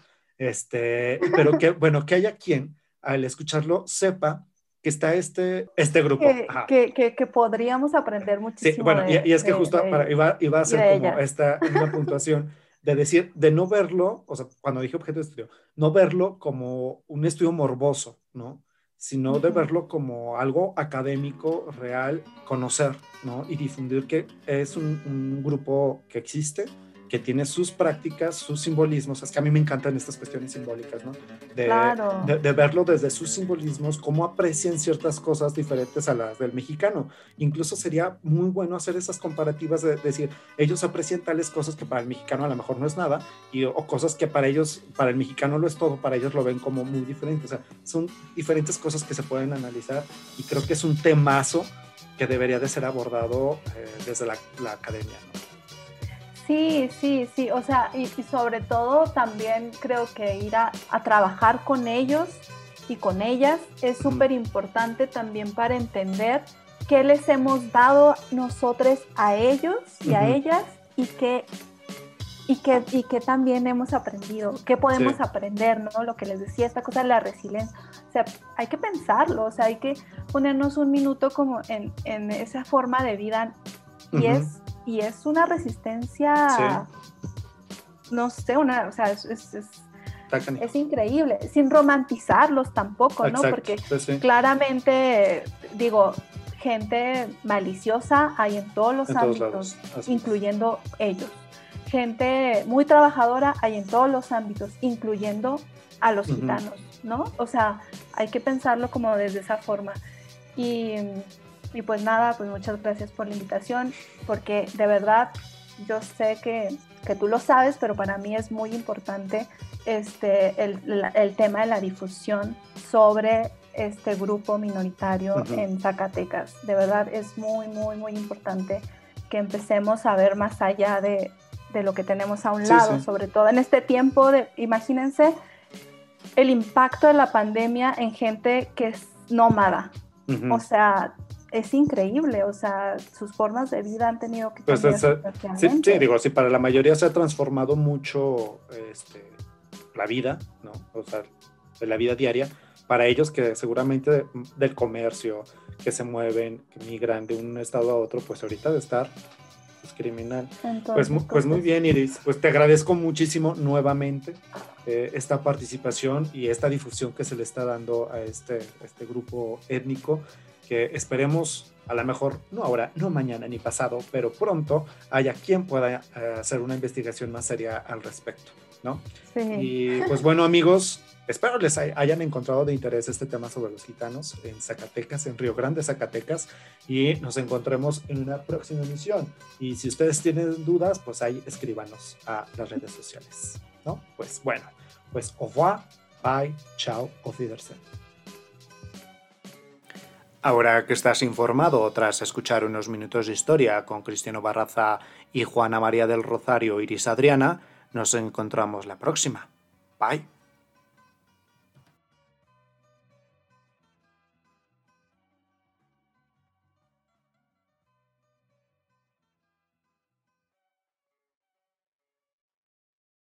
pero que, bueno, que haya quien al escucharlo sepa que está este grupo. Ajá. Que podríamos aprender Sí, muchísimo bueno, y es que justo de ellos iba a y ser de como ellas. una puntuación de decir, de no verlo, o sea, cuando dije objeto de estudio, no verlo como un estudio morboso, ¿no? Sino de Ujú. verlo como algo académico, real, conocer, ¿no? Y difundir que es un grupo que existe, que tiene sus prácticas, sus simbolismos. Es que a mí me encantan estas cuestiones simbólicas, ¿no? Claro. De verlo desde sus simbolismos, cómo aprecian ciertas cosas diferentes a las del mexicano. Incluso sería muy bueno hacer esas comparativas de decir, ellos aprecian tales cosas que para el mexicano a lo mejor no es nada, o cosas que para ellos, para el mexicano lo es todo, para ellos lo ven como muy diferente. O sea, son diferentes cosas que se pueden analizar y creo que es un temazo que debería de ser abordado desde la academia, ¿no? Sí, sí, sí, o sea, y sobre todo también creo que ir a trabajar con ellos y con ellas es súper importante también para entender qué les hemos dado nosotros a ellos y a ellas y qué también hemos aprendido, qué podemos Sí. aprender, ¿no? Lo que les decía, esta cosa de la resiliencia, o sea, hay que pensarlo, o sea, hay que ponernos un minuto como en esa forma de vida y es una resistencia, Sí. no sé, o sea, Está es increíble, sin romantizarlos tampoco, ¿no? Exacto. Porque Sí, sí. claramente, digo, gente maliciosa hay en todos los En todos ámbitos, lados. Así incluyendo ellos. Gente muy trabajadora hay en todos los ámbitos, incluyendo a los gitanos, ¿no? O sea, hay que pensarlo como desde esa forma. Y pues nada, pues muchas gracias por la invitación, porque de verdad yo sé que tú lo sabes, pero para mí es muy importante el tema de la difusión sobre este grupo minoritario en Zacatecas. De verdad es muy, muy, muy importante que empecemos a ver más allá de lo que tenemos a un lado, sobre todo en este tiempo imagínense el impacto de la pandemia en gente que es nómada. O sea, es increíble, o sea, sus formas de vida han tenido que cambiar sustancialmente. Sí, digo, sí, para la mayoría se ha transformado mucho la vida, ¿no? O sea, de la vida diaria. Para ellos que seguramente del comercio, que se mueven, que migran de un estado a otro, pues ahorita de estar pues, criminal. Entonces, Pues muy bien, Iris. Pues te agradezco muchísimo nuevamente esta participación y esta difusión que se le está dando a este grupo étnico, que esperemos, a lo mejor, no ahora, no mañana ni pasado, pero pronto haya quien pueda hacer una investigación más seria al respecto, ¿no? Sí. Y pues bueno, amigos, espero les hayan encontrado de interés este tema sobre los gitanos en Zacatecas, en Río Grande, Zacatecas, y nos encontremos en una próxima emisión. Y si ustedes tienen dudas, pues ahí escríbanos a las redes sociales, ¿no? Pues bueno, pues au revoir, bye, chao, auf Wiedersehen. Ahora que estás informado tras escuchar unos minutos de historia con Cristiano Barraza y Juana María del Rosario Iris Adriana, nos encontramos la próxima. Bye.